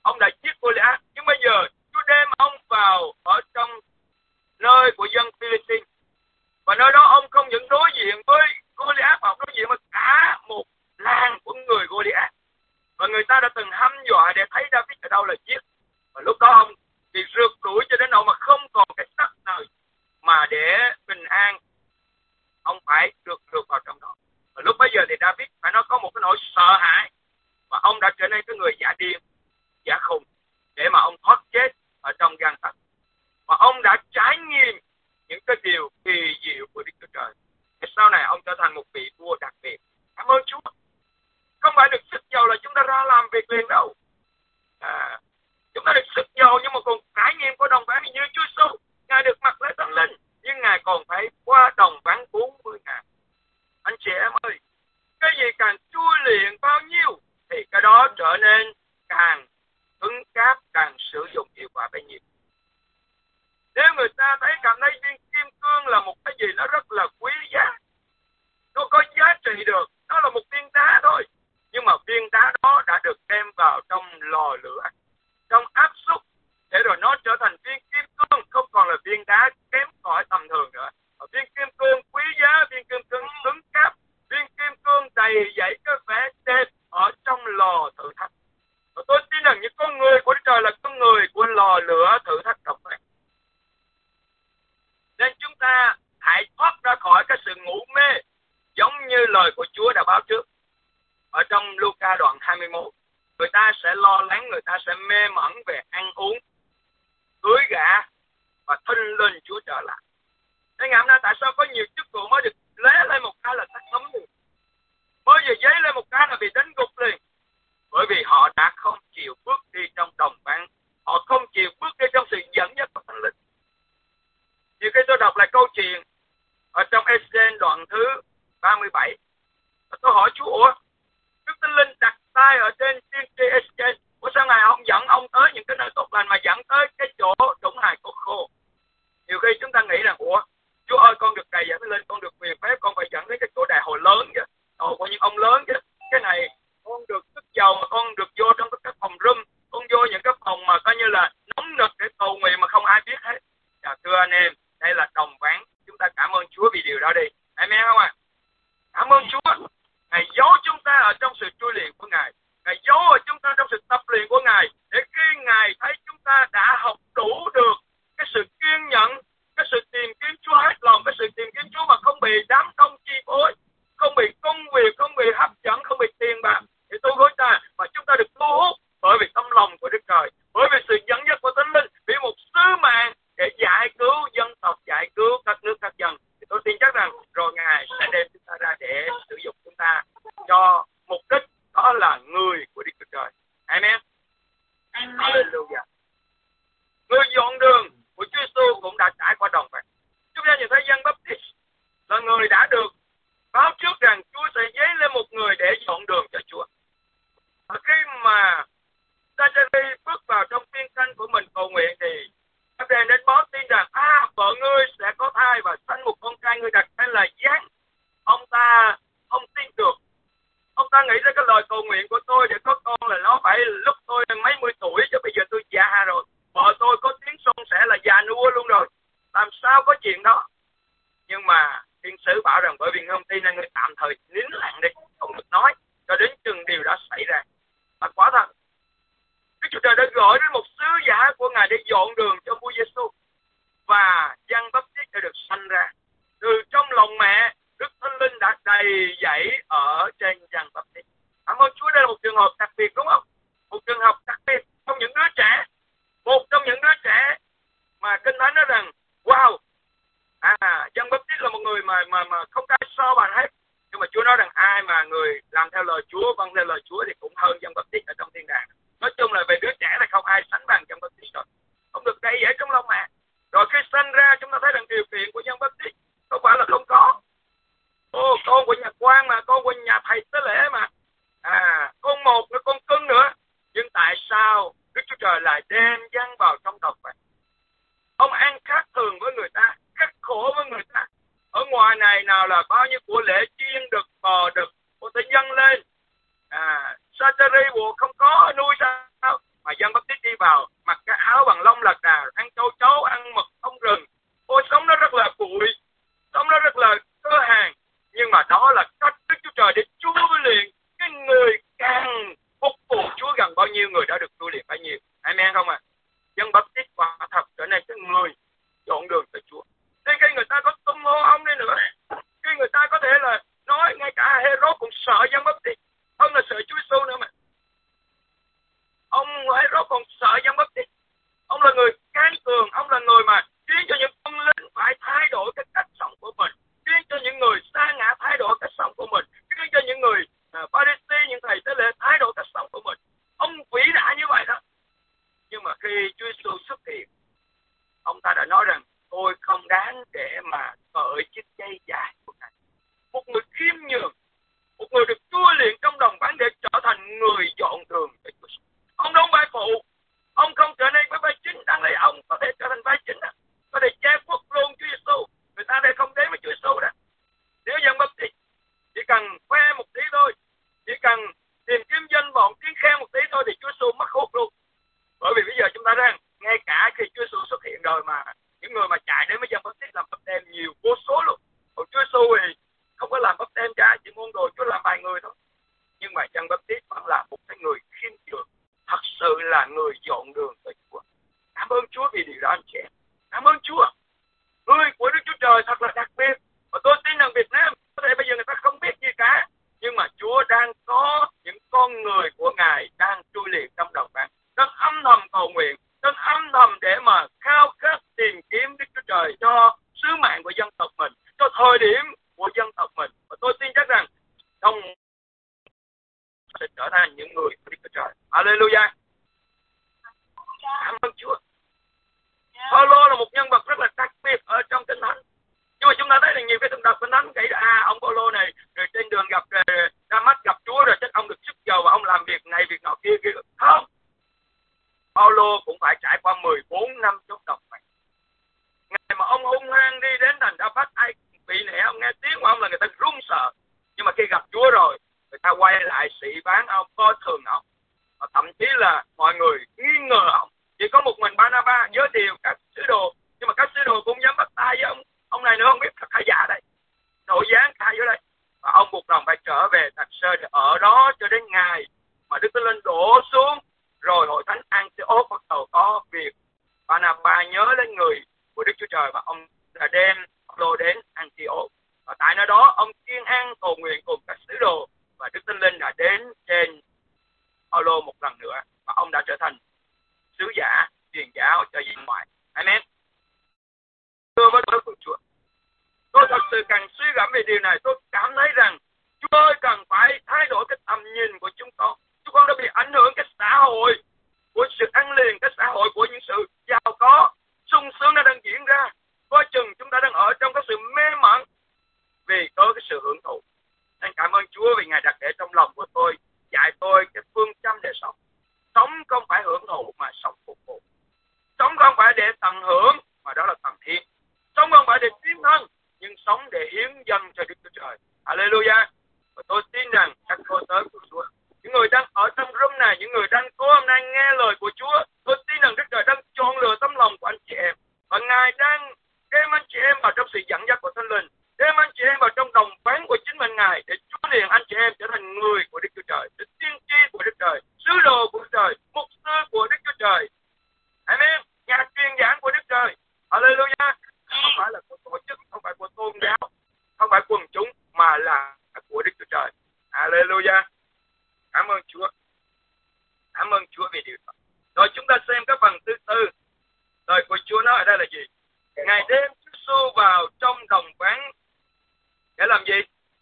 B: ông đã giết Goliath, nhưng bây giờ Chúa đem ông vào ở trong nơi của dân Philippines. Và nơi đó ông không những đối diện với Goliath mà ông đối diện với cả một làng của người Goliath. Và người ta đã từng hăm dọa để thấy David ở đâu là giết. Và lúc đó ông thì rượt đuổi cho đến đâu mà không còn cái sắc nào mà để bình an. Ông phải được được vào trong đó. Và lúc bây giờ thì David phải nói có một cái nỗi sợ hãi. Và ông đã trở nên cái người giả điên, giả khùng để mà ông thoát chết ở trong gang tấc. Và ông đã trải nghiệm những cái điều kỳ diệu của Đức Chúa Trời. Thì sau này ông trở thành một vị vua đặc biệt. Cảm ơn Chúa. Không phải được sức giàu là chúng ta ra làm việc liền đâu. À, chúng ta được sức giàu nhưng mà còn trải nghiệm của đồng ván như Chúa Giêsu. Ngài được mặc lấy Thánh Linh, nhưng Ngài còn phải qua đồng ván bốn mươi ngàn. Anh chị em ơi, cái gì càng chui luyện bao nhiêu thì cái đó trở nên càng cứng cáp, càng sử dụng hiệu quả bấy nhiêu. Nếu người ta thấy cảm thấy viên kim cương là một cái gì nó rất là quý giá, nó có giá trị được, nó là một viên đá thôi. Nhưng mà viên đá đó đã được đem vào trong lò lửa, trong áp suất, để rồi nó trở thành viên kim cương, không còn là viên đá kém cỏi tầm thường nữa. Và viên kim cương quý giá, viên kim cương cứng cáp, viên kim cương đầy dẫy cái vẻ đẹp ở trong lò thử thách. Và tôi tin rằng những con người của Đức Trời là con người của lò lửa thử thách độc này. Nên chúng ta hãy thoát ra khỏi cái sự ngủ mê, giống như lời của Chúa đã báo trước. Ở trong Luca đoạn hai mươi mốt, người ta sẽ lo lắng, người ta sẽ mê mẩn về ăn uống, cưới gả và thinh linh Chúa trở lại. Thế ngày hôm nay tại sao có nhiều chức vụ mới được lé lên một cái là tắt ngấm liền, mới vừa giấy lên một cái là bị đánh gục liền? Bởi vì họ đã không chịu bước đi trong đồng ván, họ không chịu bước đi trong sự dẫn dắt của Thánh Linh. Nhiều khi tôi đọc lại câu chuyện ở trong Ê-xên đoạn thứ ba mươi bảy, tôi hỏi Chúa, ủa, Đức Thánh Linh đặt tay ở trên tiên tri Ê-xên, ủa sao Ngài không dẫn ông tới những cái nơi tốt lành mà dẫn tới cái chỗ trũng hài cốt khô? Nhiều khi chúng ta nghĩ rằng, ủa, Chúa ơi, con được cày dẫn lên, con được quyền phép, con phải dẫn đến cái chỗ đại hội lớn kìa, hội của những ông lớn kìa. Cái này con được sức giàu mà con được vô trong các phòng room, con vô những cái phòng mà coi như là nóng nực để cầu nguyện mà không ai biết hết. Dạ, thưa anh em, đây là đồng ván. Chúng ta cảm ơn Chúa vì điều đó đi. Amen không ạ? À? Cảm ơn Chúa. Ngài giấu chúng ta ở trong sự trui luyện của Ngài. Ngài giấu ở chúng ta trong sự tập luyện của Ngài. Để khi Ngài thấy chúng ta đã học đủ được cái sự kiên nhẫn, cái sự tìm kiếm Chúa hết lòng, cái sự tìm kiếm Chúa mà không bị đám đông chi phối, không bị công việc, không bị hấp dẫn, không bị tiền bạc, thì tôi hối ta mà chúng ta được thu hút bởi vì tấm lòng của Đức Trời, bởi vì sự dẫn dắt của Thánh Linh, vì một sứ mạng để giải cứu dân tộc, giải cứu các nước các dân. Thì tôi tin chắc rằng rồi Ngài sẽ đem chúng ta ra để sử dụng chúng ta cho mục đích đó là người của Đức Chúa Trời. Amen.
C: Amen.
B: Hallelujah. Người dọn đường của Chúa Giêsu cũng đã trải qua đồng ván. Chúng ta nhìn thấy Giăng Baptist là người đã được báo trước rằng Chúa sẽ dấy lên một người để dọn đường cho Chúa. Và khi mà Zachary bước vào trong tiên canh của mình cầu nguyện thì các đền đến báo tin rằng à, vợ ngươi sẽ có thai và sanh một con trai, ngươi đặt tên là Giăng. Ông ta không tin được. Ông ta nghĩ ra cái lời cầu nguyện của tôi để có con là nó phải lúc tôi mấy mươi tuổi, chứ bây giờ tôi già rồi. Vợ tôi có tiếng xuân sẽ là già nua luôn rồi. Làm sao có chuyện đó? Nhưng mà thiên sứ bảo rằng bởi vì ngươi không tin nên ngươi tạm thời nín lặng đi, không được nói cho đến chừng điều đó xảy ra. Và quả thật, Đức Chúa Trời đã gọi đến một sứ giả của Ngài để dọn đường cho vua Giêsu, và Giăng Baptist đã được sanh ra. Từ trong lòng mẹ, Đức Thánh Linh đã đầy dẫy ở trên Giăng Baptist. Cảm ơn Chúa, đây là một trường hợp đặc biệt đúng không? Một trường hợp đặc biệt trong những đứa trẻ. Một trong những đứa trẻ mà Kinh Thánh nói rằng, wow, à, Giăng Baptist là một người mà mà mà không ai so bằng hết. Nhưng mà Chúa nói rằng ai mà người làm theo lời Chúa, vâng theo lời Chúa thì cũng hơn Giăng Baptist ở trong thiên đàng. Nói chung là về đứa trẻ là không ai sánh bằng Giăng Baptist rồi. Không được đầy dẫy trong lòng mẹ. Rồi khi sanh ra chúng ta thấy rằng điều kiện của Giăng Baptist không phải là không có. Ô, con của nhà quan mà, con của nhà thầy tế lễ mà. À, con một nữa, con cưng nữa. Nhưng tại sao Đức Chúa Trời lại đem Giăng vào trong đồng vậy? Ông ăn khác thường với người ta, khắc khổ với người ta. Ở ngoài này nào là bao nhiêu của lễ chiên đực, bò đực, có thể dâng lên. À, Zachary buộc không có nuôi sao? Mà Giăng Baptist nhiêu người đã được tu luyện bấy nhiêu. Amen không ạ? À? Dân Báp Tít quả thật trở nên cái người dọn đường tới Chúa. Nên khi người ta có tung hô ông đi nữa, khi người ta có thể là nói, ngay cả Hê-rốt cũng sợ Dân Báp Tít, hơn là sợ Chúa Giêsu nữa mà. Ông Hê-rốt còn sợ Dân Báp Tít. Ông là người can cường, ông là người mà khiến cho những ông linh phải thay đổi cái cách sống của mình, khiến cho những người sa ngã thay đổi cách sống của mình, khiến cho những người uh, Pha-ri-si, những thầy tế lễ thay đổi cách sống của mình. Ông vĩ đại như vậy đó. Nhưng mà khi Chúa Giêsu xuất hiện, ông ta đã nói rằng tôi không đáng để mà cởi chiếc dây dài của Ngài. Một người khiêm nhường, một người được tua luyện trong đồng ván để trở thành người dọn đường cho Chúa. Ông không vai phụ, ông không trở nên với vai chính, đang lấy ông có thể trở thành vai chính đó, có thể che khuất luôn Chúa Giêsu. Người ta đây không đến với Chúa Giêsu đó. Nếu Dân Báp Tít chỉ cần khoe một tí thôi, chỉ cần tìm kiếm danh vọng tiếng khen một tí thôi thì Chúa Giêsu mất hút luôn. Bởi vì bây giờ chúng ta rằng ngay cả khi Chúa Giêsu xuất hiện rồi mà những người mà chạy đến với Dân Báp Tít làm báp têm nhiều vô số luôn. Còn Chúa Giêsu thì không có làm báp têm cho ai, chỉ môn đồ Chúa làm vài người thôi. Nhưng mà Dân Báp Tít vẫn là một cái người khiêm nhường, thật sự là người dọn đường tới Chúa. Cảm ơn Chúa vì điều đó anh chị em. Cảm ơn Chúa. Người của Đức Chúa Trời thật là đặc biệt. Và tôi tin rằng Việt Nam có thể bây giờ người ta không biết gì cả, nhưng mà Chúa đang có những con người của Ngài đang tu luyện trong đồng ván, đang âm thầm cầu nguyện, đang âm thầm để mà khao khát tìm kiếm Đức Chúa Trời cho sứ mạng của dân tộc mình, cho thời điểm của dân tộc mình. Và tôi tin chắc rằng trong sẽ trở thành những người của Đức Chúa Trời. Hallelujah. Cảm ơn Chúa. Phaolô là một nhân vật rất là đặc biệt ở trong Kinh Thánh. Nhưng mà chúng ta thấy là nhiều cái thông đọc Kinh Thánh kể là à, ông Phaolô này rồi trên đường gặp Đa-mách gặp Chúa rồi chắc ông được sức dầu và ông làm việc này việc nọ kia kia. Không. Phaolô cũng phải trải qua mười bốn năm chốt độc vậy. Ngày mà ông hung hăng đi đến thành Đa-mách, ai bị nể ông nghe tiếng của ông là người ta run sợ. Nhưng mà khi gặp Chúa rồi, người ta quay lại sĩ bán ông, coi thường ông. Và thậm chí là mọi người nghi ngờ ông. Chỉ có một mình Ba-na-ba giới thiệu các sứ đồ, nhưng mà các sứ đồ cũng dám bắt tay với ông. Ông này nữa không biết thật hay giả đây. Nội gián khai dưới đây. Và ông buộc lòng phải trở về Thạch Sơ để ở đó cho đến ngày mà Đức Thánh Linh đổ xuống. Rồi hội thánh Antioch bắt đầu có việc. Ba-na-ba nhớ đến người của Đức Chúa Trời và ông đã đem Phaolô đến Antioch. Và tại nơi đó ông kiên an cầu nguyện cùng các sứ đồ. Và Đức Thánh Linh đã đến trên Phaolô một lần nữa. Và ông đã trở thành sứ giả truyền giáo cho dân ngoại. Amen. Thưa với tôi của Chúa, tôi thật sự cần suy gẫm về điều này. Tôi cảm thấy rằng Chúa ơi cần phải thay đổi cái tầm nhìn của chúng con. Chúng con đã bị ảnh hưởng cái xã hội của sự ăn liền, cái xã hội của những sự giàu có, sung sướng đã đang diễn ra. Coi chừng chúng ta đang ở trong cái sự mê mẩn vì có cái sự hưởng thụ. Nên cảm ơn Chúa vì Ngài đặt để trong lòng của tôi, dạy tôi cái phương châm để sống. Sống không phải hưởng thụ mà sống phục vụ. Sống không phải để tận hưởng mà đó là tận hiến. Sống không phải để tiến thân, nhưng sống để hiến dâng cho Đức Chúa Trời. Hallelujah. Và tôi tin rằng các cô tới của Chúa, những người đang ở trong room này, những người đang có hôm nay nghe lời của Chúa, tôi tin rằng Đức Trời đang chọn lựa tấm lòng của anh chị em. Và Ngài đang đem anh chị em vào trong sự dẫn dắt của Thánh Linh, đem anh chị em vào trong đồng ván của chính mình Ngài để Chúa liền anh chị em trở thành người của Đức Chúa Trời, để tiên tri của Đức Trời, sứ đồ của Đức Trời, mục sư của Đức Chúa Trời. Amen. Nhà truyền giảng của Đức Trời. Hallelujah. Không phải là của tổ chức, không phải của tôn giáo, không phải quần chúng, mà là của Đức Chúa Trời. Hallelujah. Cảm ơn Chúa. Cảm ơn Chúa vì điều đó. Rồi chúng ta xem cái phần thứ tư. Lời của Chúa nói ở đây là gì? Ngài đem Chúa Giêsu vào trong đồng ván để làm gì?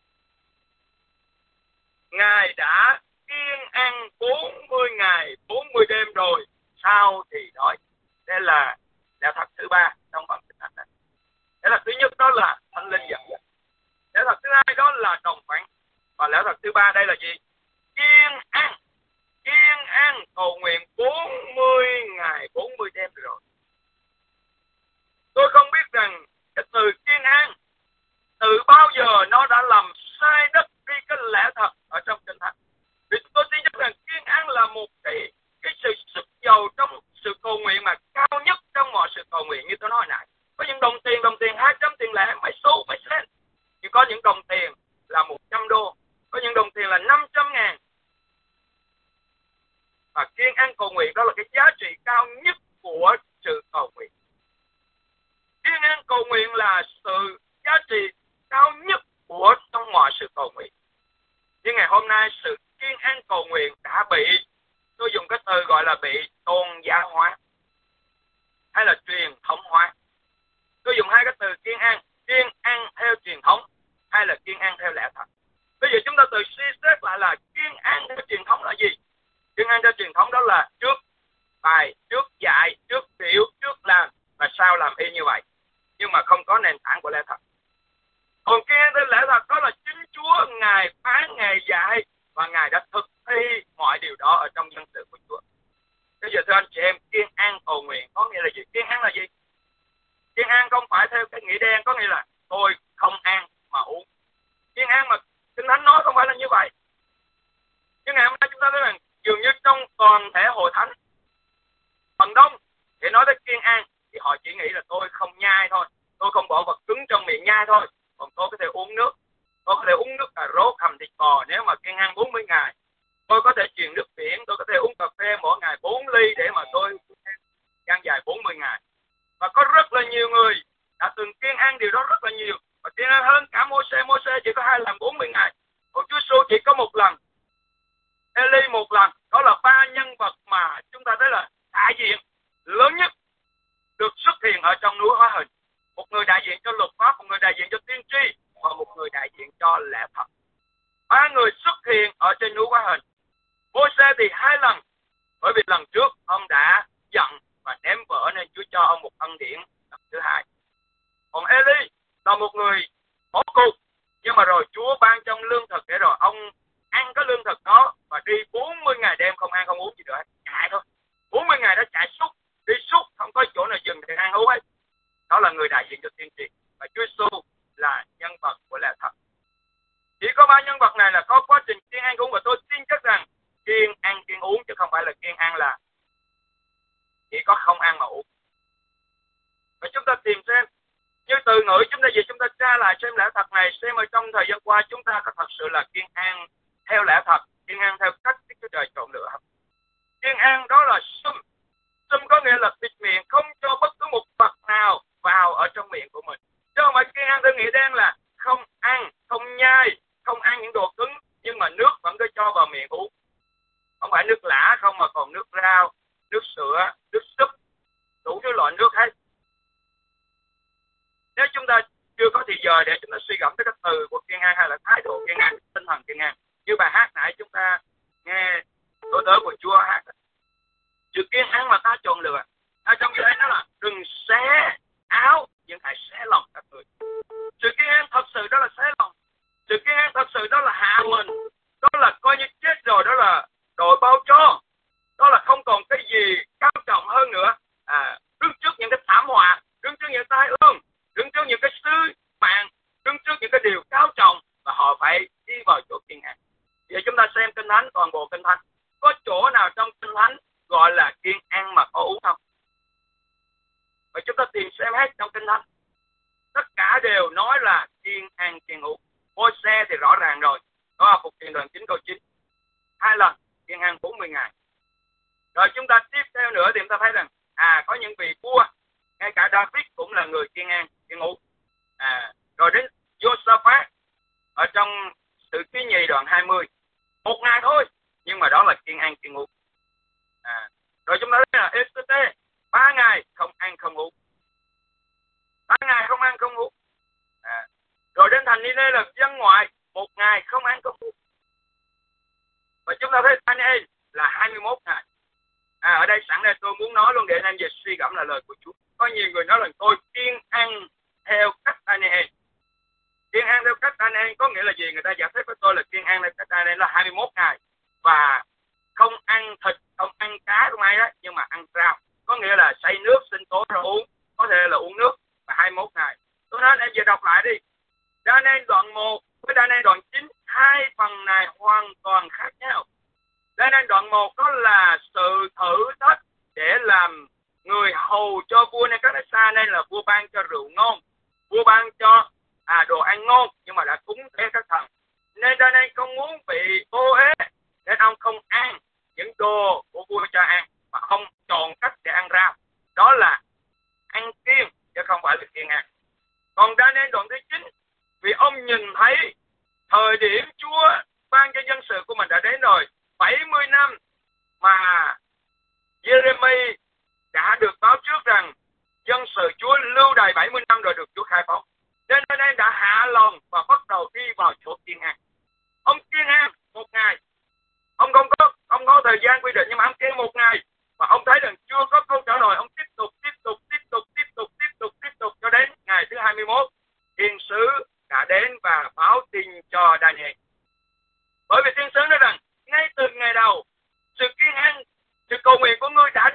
B: Ngài đã kiêng ăn bốn mươi ngày, bốn mươi đêm rồi. Sau thì đói. Đây là lẽ thật thứ ba trong phần kinh thánh này. Lẽ thật thứ nhất đó là Thánh Linh dẫn dắt. Lẽ thật thứ hai đó là đồng ván. Và lẽ thật thứ ba đây là gì? Kiêng ăn. Kiêng ăn cầu nguyện bốn mươi ngày, bốn mươi đêm rồi. Tôi không biết rằng cái từ kiêng ăn từ bao giờ nó đã làm sai đất đi cái lẽ thật ở trong kinh thánh. Vì tôi tin chắc rằng kiêng ăn là một cái cái sự kiêng ăn cầu nguyện đó là cái giá trị cao nhất của sự cầu nguyện. Kiêng ăn cầu nguyện là sự giá trị cao nhất của trong mọi sự cầu nguyện. Nhưng ngày hôm nay sự kiêng ăn cầu nguyện đã bị, tôi dùng cái từ gọi là bị tôn giáo hóa hay là truyền thống hóa. Tôi dùng hai cái từ kiêng ăn, kiêng ăn theo truyền thống hay là kiêng ăn theo lẽ thật. Bây giờ chúng ta tự suy xét lại là kiêng ăn theo truyền thống là gì? Kiêng ăn theo truyền thống đó là trước bài, trước dạy, trước biểu, trước làm và sau làm y như vậy, nhưng mà không có nền tảng của lẽ thật. Còn kiêng ăn theo lẽ thật đó là chính Chúa Ngài phán, Ngài dạy và Ngài đã thực thi mọi điều đó ở trong dân sự của Chúa. Bây giờ thưa anh chị em, kiêng ăn cầu nguyện có nghĩa là gì? Kiêng ăn là gì? Kiêng ăn không phải theo cái nghĩa đen, có nghĩa là tôi không ăn mà uống. Kiêng ăn mà Kinh Thánh nói không phải là như vậy. Nhưng ngày hôm nay chúng ta thấy rằng dường như trong toàn thể hội thánh, phần đông để nói tới kiêng ăn thì họ chỉ nghĩ là tôi không nhai thôi, tôi không bỏ vật cứng trong miệng nhai thôi, còn tôi có thể uống nước, tôi có thể uống nước cà rốt hầm thịt bò nếu mà kiêng ăn bốn mươi ngày, tôi có thể truyền nước biển, tôi có thể uống cà phê mỗi ngày bốn ly để mà tôi gian dài bốn mươi ngày. Và có rất là nhiều người đã từng kiêng ăn điều đó rất là nhiều, và kiêng ăn hơn cả Mô-sê. Mô-sê chỉ có hai lần bốn mươi ngày, còn Chúa Giêsu chỉ có một lần, Eli một lần. Đó là ba nhân vật mà chúng ta thấy là đại diện lớn nhất được xuất hiện ở trong núi Hóa Hình. Một người đại diện cho luật pháp, một người đại diện cho tiên tri và một người đại diện cho lẽ thật. Ba người xuất hiện ở trên núi Hóa Hình. Mô-sê thì hai lần, bởi vì lần trước ông đã giận và ném vỡ nên Chúa cho ông một ân điển lần thứ hai. Còn Eli là một người bỏ cuộc, nhưng mà rồi Chúa ban trong lương thực để rồi ông ăn cái lương thực đó và đi bốn mươi ngày đêm không ăn không uống gì nữa, chạy thôi. bốn mươi ngày đó chạy suốt, đi suốt, không có chỗ nào dừng để ăn uống hết. Đó là người đại diện cho tiên tri. Và Chúa Giêsu là nhân vật của lẽ thật. Chỉ có ba nhân vật này là có quá trình kiêng ăn uống, và tôi tin chắc rằng kiêng ăn kiêng uống chứ không phải là kiêng ăn là chỉ có không ăn mà uống. Và chúng ta tìm xem, như từ ngữ chúng ta về chúng ta tra lại xem lẽ thật này, xem ở trong thời gian qua chúng ta có thật sự là kiêng ăn theo lẽ thật, kiêng ăn theo cách Đức Chúa Trời chọn lựa không? Kiêng ăn đó là sum, sum có nghĩa là bịt miệng, không cho bất cứ một vật nào vào ở trong miệng của mình. Chứ không phải kiêng ăn theo nghĩa đen là không ăn, không nhai, không ăn những đồ cứng, nhưng mà nước vẫn cứ cho vào miệng uống. Không phải nước lã không mà còn nước rau, nước sữa, nước súp, đủ thứ loại nước hết. Nếu chúng ta chưa có thì giờ để chúng ta suy gẫm tới cái từ của kiêng ăn hay là thái độ kiêng ăn, tinh thần kiêng ăn, như bài hát nãy chúng ta nghe tôi tớ của Chúa hát, sự kiêng ăn mà ta chọn lựa. Ở trong đây nó là đừng xé áo nhưng hãy xé lòng các người. Sự kiêng ăn thật sự đó là xé lòng. Sự kiêng ăn thật sự đó là hạ mình, đó là coi như chết rồi, đó là đội bao cho, đó là không còn cái gì cao trọng hơn nữa. À, đứng trước những cái thảm họa, đứng trước những tai ương, đứng trước những cái sứ mạng, đứng trước những cái điều cao trọng, và họ phải đi vào chỗ kiêng ăn. Giờ chúng ta xem Kinh Thánh, toàn bộ Kinh Thánh, có chỗ nào trong Kinh Thánh gọi là kiêng ăn mà có uống không? Và chúng ta tìm xem hết trong Kinh Thánh, tất cả đều nói là kiêng ăn kiêng uống. Môi-se thì rõ ràng rồi, đó là Phục Truyền đoạn chín câu chín, hai lần kiêng ăn bốn mươi ngày. Rồi chúng ta tiếp theo nữa thì chúng ta thấy rằng à có những vị vua, ngay cả David cũng là người kiêng ăn kiêng uống. À, rồi đến Josaphat ở trong Sử Ký Nhì đoạn hai mươi, một ngày thôi nhưng mà đó là kiêng ăn kiêng uống. À, rồi chúng ta thấy là Ê-xê-tê ba ngày không ăn không uống, ba ngày không ăn không uống. À, rồi đến thành Ni-nê là dân ngoại, một ngày không ăn không uống. Và chúng ta thấy Daniel là hai mươi mốt ngày. À, ở đây sẵn đây tôi muốn nói luôn để anh về suy gẫm lại lời của Chúa. Có nhiều người nói là tôi kiêng ăn theo cách Daniel. Kiêng ăn theo cách Daniel có nghĩa là gì? Người ta giải thích với tôi là kiêng ăn theo cách Daniel là hai mươi mốt ngày và không ăn thịt, không ăn cá không ai đó, nhưng mà ăn rau. Có nghĩa là xay nước, sinh tố rồi uống, có thể là uống nước, và hai mươi mốt ngày. Tôi nói em về đọc lại đi. Daniel đoạn một với Daniel đoạn chín, hai phần này hoàn toàn khác nhau. Daniel đoạn một đó là sự thử thách để làm người hầu cho vua Nebuchadnezzar, nên là vua ban cho rượu ngon, vua ban cho à, đồ ăn ngon, nhưng mà đã cúng tế các thần. Nên Daniel không muốn bị ô uế, nên ông không ăn những đồ của vua cho ăn.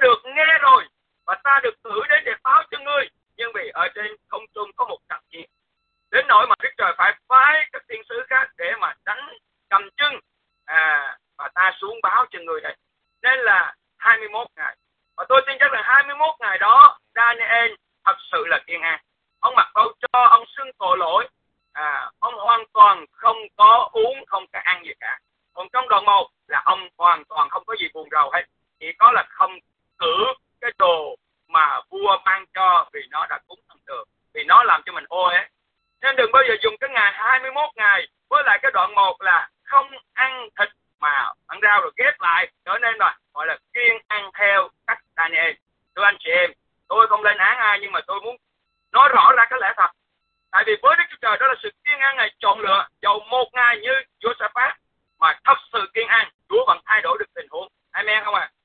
B: được nghe rồi và ta được cử đến để báo cho ngươi. Nhưng vì ở trên không trung có một trận chiến, đến nỗi mà Đức Trời phải phái các tiên sứ khác để mà đánh cầm chân à, và ta xuống báo cho người đây. Nên là hai mươi mốt ngày. Và tôi tin chắc là hai mươi mốt ngày đó Daniel thật sự là kiên an. Ông mặc áo cho, ông xưng tội lỗi, à, ông hoàn toàn không có uống, không có ăn gì cả. Còn trong đoạn một là ông hoàn toàn không có gì buồn rầu hết, chỉ có là không cử cái đồ mà vua ban cho vì nó đã cúng thần tượng, vì nó làm cho mình ô ấy. Nên đừng bao giờ dùng cái ngày hai mươi mốt ngày với lại cái đoạn một là không ăn thịt mà ăn rau rồi ghép lại, trở nên là gọi là kiêng ăn theo cách Daniel. Thưa anh chị em, tôi không lên án ai, nhưng mà tôi muốn nói rõ ra cái lẽ thật. Tại vì với Đức Chúa Trời đó là sự kiêng ăn Ngài chọn lựa, dầu một ngày như Josaphat mà thật sự kiêng ăn, Chúa vẫn thay đổi được tình huống. Amen không ạ?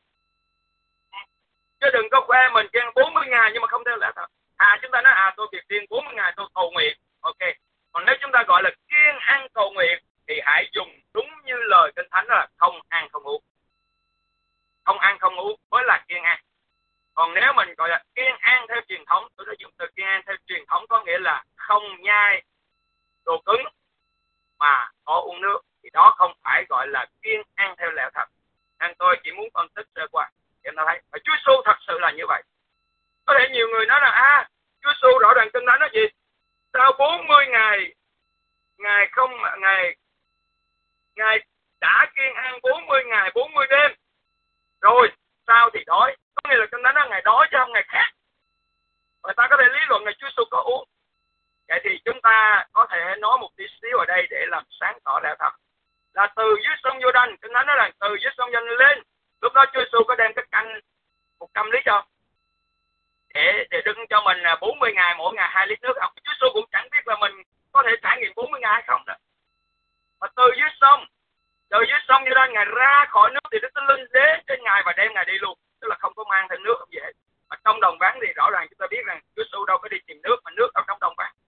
B: À? Chứ đừng có khoe mình kiêng bốn mươi ngày nhưng mà không theo lẽ thật. À chúng ta nói à tôi việc kiêng bốn mươi ngày tôi cầu nguyện, ok. Còn nếu chúng ta gọi là kiêng ăn cầu nguyện thì hãy dùng đúng như lời Kinh Thánh là không ăn không uống. Không ăn không uống mới là kiêng ăn. Còn nếu mình gọi là kiêng ăn theo truyền thống, tôi đã dùng từ kiêng ăn theo truyền thống có nghĩa là không nhai đồ cứng mà có uống nước, thì đó không phải gọi là kiêng ăn theo lẽ thật. Nên tôi chỉ muốn phân tích sơ qua để ta thấy. Và Chúa Giêsu thật sự là như vậy. Có thể nhiều người nói là à, Chúa Giêsu rõ ràng Kinh Thánh nói gì? Sau bốn mươi ngày, Ngài không Ngài Ngài đã kiêng ăn bốn mươi ngày, bốn mươi đêm. Rồi, sao thì đói? Có nghĩa là Kinh Thánh nói Ngài đói chứ không Ngài khát. Người ta có thể lý luận là Chúa Giêsu có uống. Vậy thì chúng ta có thể nói một tí xíu ở đây để làm sáng tỏ lẽ thật. Là từ dưới sông Giô-đanh, Kinh Thánh nói là từ dưới sông Giô-đanh lên. Lúc đó Chúa Giêsu có đem cái canh một trăm lít cho. Để, để đựng cho mình bốn mươi ngày, mỗi ngày hai lít nước. Chúa Giêsu cũng chẳng biết là mình có thể trải nghiệm bốn mươi ngày hay không đó. Và từ dưới sông, từ dưới sông Giô-đanh Ngài ra khỏi nước thì Đức Thánh Linh đến trên Ngài và đem Ngài đi luôn. Tức là không có mang thêm nước không gì hết. Và trong đồng ván thì rõ ràng chúng ta biết rằng Chúa Giêsu đâu có đi tìm nước, mà nước ở trong đồng ván.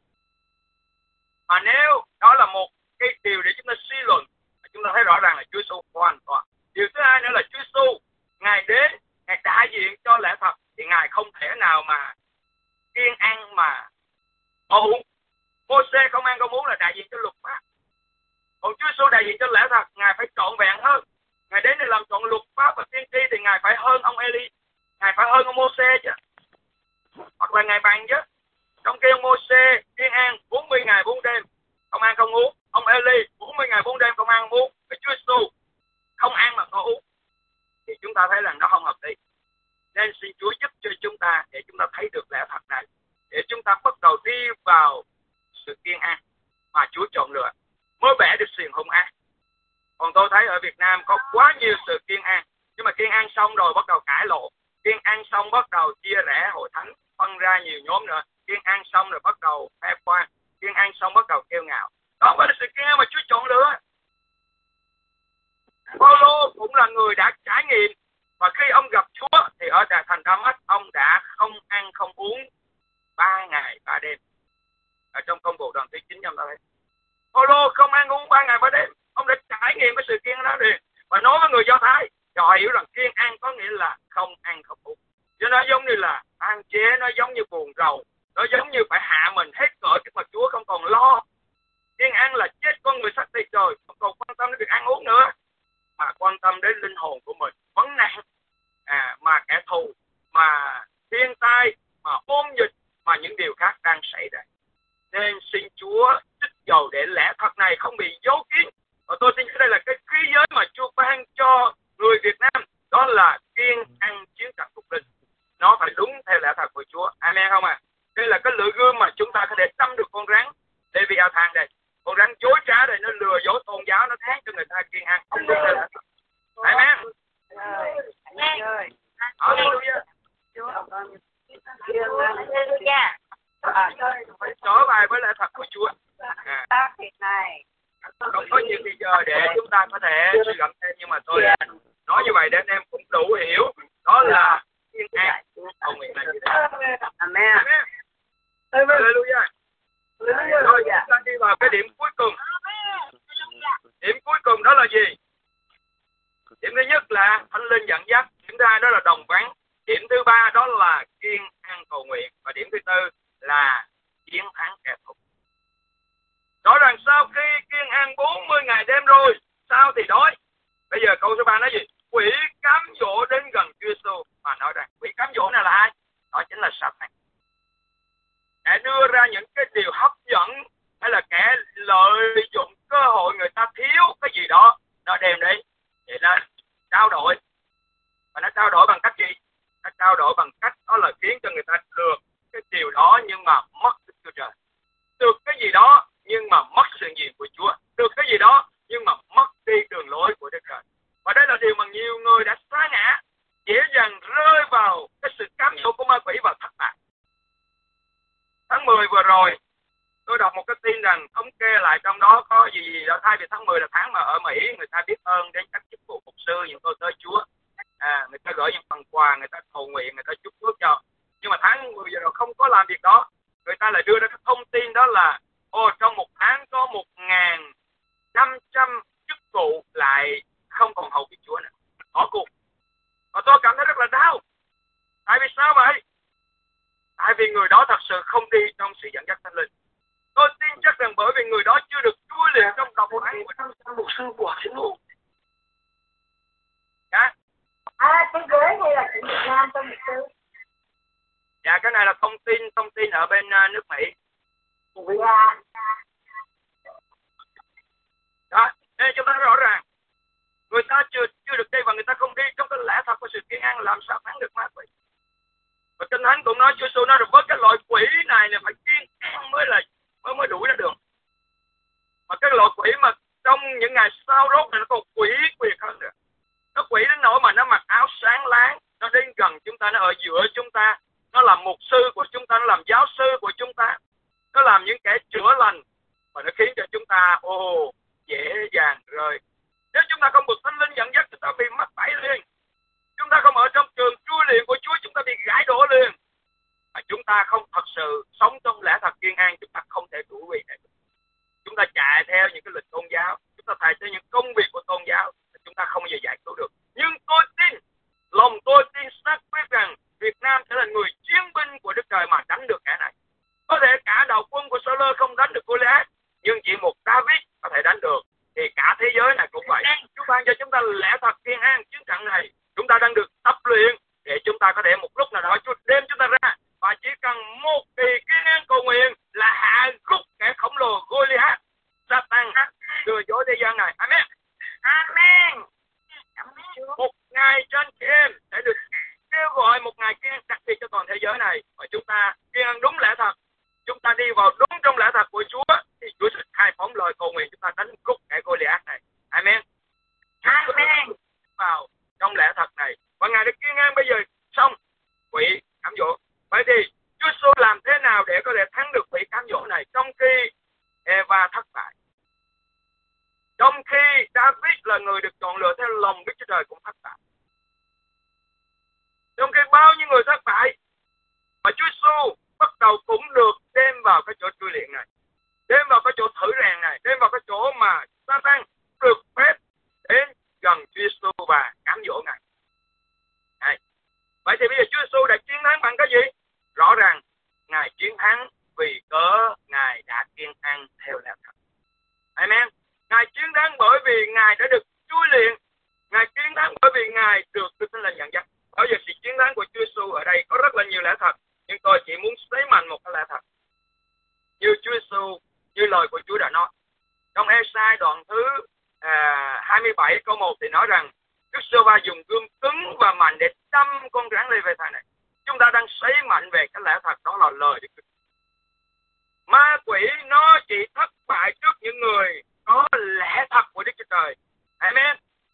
B: Mà nếu đó là một cái điều để chúng ta suy luận, chúng ta thấy rõ ràng là Chúa Giêsu hoàn toàn. Điều thứ hai nữa là Chúa Giêsu Ngài đến, Ngài đại diện cho lẽ thật thì Ngài không thể nào mà kiêng ăn mà có uống. Mô-sê không ăn không uống là đại diện cho luật pháp. Còn Chúa Giêsu đại diện cho lẽ thật, Ngài phải trọn vẹn hơn. Ngài đến để làm trọn luật pháp và tiên tri thì Ngài phải hơn ông Eli, Ngài phải hơn ông Mô-sê chứ. Hoặc là Ngài bằng chứ. Trong khi ông Mô-sê kiêng ăn bốn mươi ngày bốn đêm không ăn không uống, ông Eli bốn mươi ngày bốn đêm không ăn không uống, và Chúa Giêsu không ăn mà có uống, thì chúng ta thấy rằng nó không hợp lý. Nên xin Chúa giúp cho chúng ta để chúng ta thấy được lẽ thật này, để chúng ta bắt đầu đi vào sự kiêng ăn mà Chúa chọn lựa, mới bẻ được xiềng hung ác. Còn tôi thấy ở Việt Nam có quá nhiều sự kiêng ăn, nhưng mà kiêng ăn xong rồi bắt đầu cãi lộn, kiêng ăn xong bắt đầu chia rẽ hội thánh, phân ra nhiều nhóm nữa, kiêng ăn xong rồi bắt đầu khoe khoang, kiêng ăn xong bắt đầu kêu ngạo. Đó không phải là sự kiêng ăn mà Chúa chọn lựa. Phaolô cũng là người đã trải nghiệm, và khi ông gặp Chúa thì ở tại thành Đa-mách ông đã không ăn không uống ba ngày ba đêm. Ở trong công vụ đoạn thứ chín chúng ta thấy Phaolô không ăn uống ba ngày ba đêm, ông đã trải nghiệm cái sự kiêng đó đi, và nói với người Do Thái cho hiểu rằng kiêng ăn có nghĩa là không ăn không uống. Chứ nó giống như là ăn chế, nó giống như buồn rầu, nó giống như phải hạ mình hết cỡ trước mặt Chúa, không còn lo. Kiêng ăn là chết con người xác thịt rồi, không còn quan tâm đến việc ăn uống nữa, mà quan tâm đến linh hồn của mình. Vấn nạn à, mà kẻ thù, mà thiên tai, mà ôm dịch, mà những điều khác đang xảy ra. Nên xin Chúa tích dầu để lẽ thật này không bị giấu kín. Và tôi tin cái đây là cái khí giới mà Chúa ban cho người Việt Nam, đó là kiêng ăn chiến trận thuộc linh. Nó phải đúng theo lẽ thật của Chúa. Amen không à? Đây là cái lưỡi gươm mà chúng ta có thể đâm được con rắn Leviathan đây. Con rắn dối trá đây, nó lừa dối tôn giáo, nó thét cho người ta kiêng ăn. Không đúng theo lẽ thật. Amen. Hallelujah. Trở bài với lẽ thật của Chúa. À. Không có nhiều thời giờ để chúng ta có thể suy gẫm thêm, nhưng mà tôi nói như vậy để anh em cũng đủ hiểu. Đó là kiêng ăn. Ông nguyện là như thế. Amen. Hallelujah. Rồi chúng ta đi vào cái điểm cuối cùng. Điểm cuối cùng đó là gì? Điểm thứ nhất là Thánh Linh dẫn dắt. Điểm thứ hai đó là đồng ván. rồi tôi đọc một cái tin rằng thống kê lại trong đó có gì gì đó, thay vì tháng mười là tháng mà ở Mỹ người ta biết ơn đến các chức vụ mục sư, những tôi tới Chúa, à, người ta gửi những phần quà, người ta cầu nguyện, người ta chúc phước cho. Nhưng mà tháng mười giờ rồi không có làm việc đó, người ta lại đưa ra cái thông tin đó là ô trong một tháng có một nghìn năm trăm chức vụ lại không còn hầu việc Chúa nữa, bỏ cuộc. Và tôi cảm thấy rất là đau. Tại vì sao vậy? Tại vì người đó thật sự không đi trong sự dẫn dắt Thánh Linh. Tôi tin chắc rằng bởi vì người đó chưa được chui liền trong đọc án của trong mục sư của Thánh luôn. Dạ.
C: À, cái ghế này là của Việt Nam trong mục sư.
B: Dạ, cái này là thông tin thông tin ở bên uh, nước Mỹ.
C: Dạ.
B: Đó, nên chúng ta rõ ràng người ta chưa chưa được đi và người ta không đi trong cái lẽ thật của sự kiên an, làm sao thắng được ma quỷ. Và Kinh Thánh cũng nói, Chúa Giêsu nói rồi với cái loại quỷ này là phải kiên an mới là mới mới đuổi nó được. Mà cái loại quỷ mà trong những ngày sau rốt này nó còn quỷ quyệt hơn nữa. Nó quỷ đến nỗi mà nó mặc áo sáng láng, nó đến gần chúng ta, nó ở giữa chúng ta, nó làm mục sư của chúng ta, nó làm giáo sư của chúng ta, nó làm những kẻ chữa lành và nó khiến cho chúng ta ồ dễ dàng rơi. Nếu chúng ta không được Thánh Linh dẫn dắt, chúng ta bị mắc bẫy liền. Chúng ta không ở trong trường chui liền của Chúa, chúng ta bị gãi đổ liền. Mà chúng ta không thật sự sống trong lẽ thật kiên an, chúng ta không thể đuổi quyền này. Chúng ta chạy theo những cái lịch tôn giáo, chúng ta chạy theo những công việc của tôn giáo, chúng ta không bao giờ giải cứu được. Nhưng tôi tin, lòng tôi tin xác quyết rằng Việt Nam sẽ là người chiến binh của Đức Trời mà đánh được kẻ này. Có thể cả đạo quân của Saul không đánh được Goliath, nhưng chỉ một David có thể đánh được. Thì cả thế giới này cũng vậy. Chúa ban cho chúng ta lẽ thật kiên an chiến trận này. Chúng ta đang được tập luyện để chúng ta có thể một lúc nào đó Chúa đem chúng ta ra. Và chỉ cần một kỳ kiên an cầu nguyện là hạ gục kẻ khổng lồ Goliath, Satan lừa dối thế gian này. Amen.
C: Amen.
B: Một ngày trên chị em sẽ được kêu gọi một ngày kiên an đặc biệt cho toàn thế giới này. Và chúng ta kiên an đúng lẽ thật, chúng ta đi vào đúng trong lẽ thật của Chúa, thì Chúa sẽ khai phóng lời cầu nguyện chúng ta đánh gục kẻ Goliath này. Amen.
C: Amen.
B: Vào trong lẽ thật này. Và ngài được kiên an bây giờ xong quỷ cám dỗ. Vậy thì Chúa Giêsu làm thế nào để có thể thắng được quỷ cám dỗ này trong khi Eva thất bại? Trong khi David là người được chọn lựa theo lòng Đức Chúa Trời cũng thất bại. Trong khi bao nhiêu người thất bại, mà Chúa Giêsu bắt đầu cũng được đem vào cái chỗ chui luyện này, đem vào cái chỗ thử rèn này, đem vào cái chỗ mà Satan được phép đến gần Chúa Giêsu và cám dỗ ngài. Này. Vậy thì bây giờ Chúa Giêsu đã chiến thắng bằng cái gì? Rõ ràng ngài chiến thắng vì cớ ngài đã kiên an theo lẽ thật. Amen. Ngài chiến thắng bởi vì ngài đã được chui luyện, ngài chiến thắng bởi vì ngài được Đức Thánh Linh dẫn dắt. Bây giờ sự chiến thắng của Chúa Giêsu ở đây có rất là nhiều lẽ thật, nhưng tôi chỉ muốn xấy mạnh một cái lẽ thật. Như Chúa Giêsu, như lời của Chúa đã nói. Trong Ê-sai đoạn thứ à, hai mươi bảy câu một thì nói rằng Đức Giê-hô-va dùng gươm cứng và mạnh để đâm con rắn lê vê thai này. Chúng ta đang xấy mạnh về cái lẽ thật đó là lời Đức Chúa. Ma quỷ nó chỉ thất bại trước những người có lẽ thật của Đức Chúa Trời. Amen.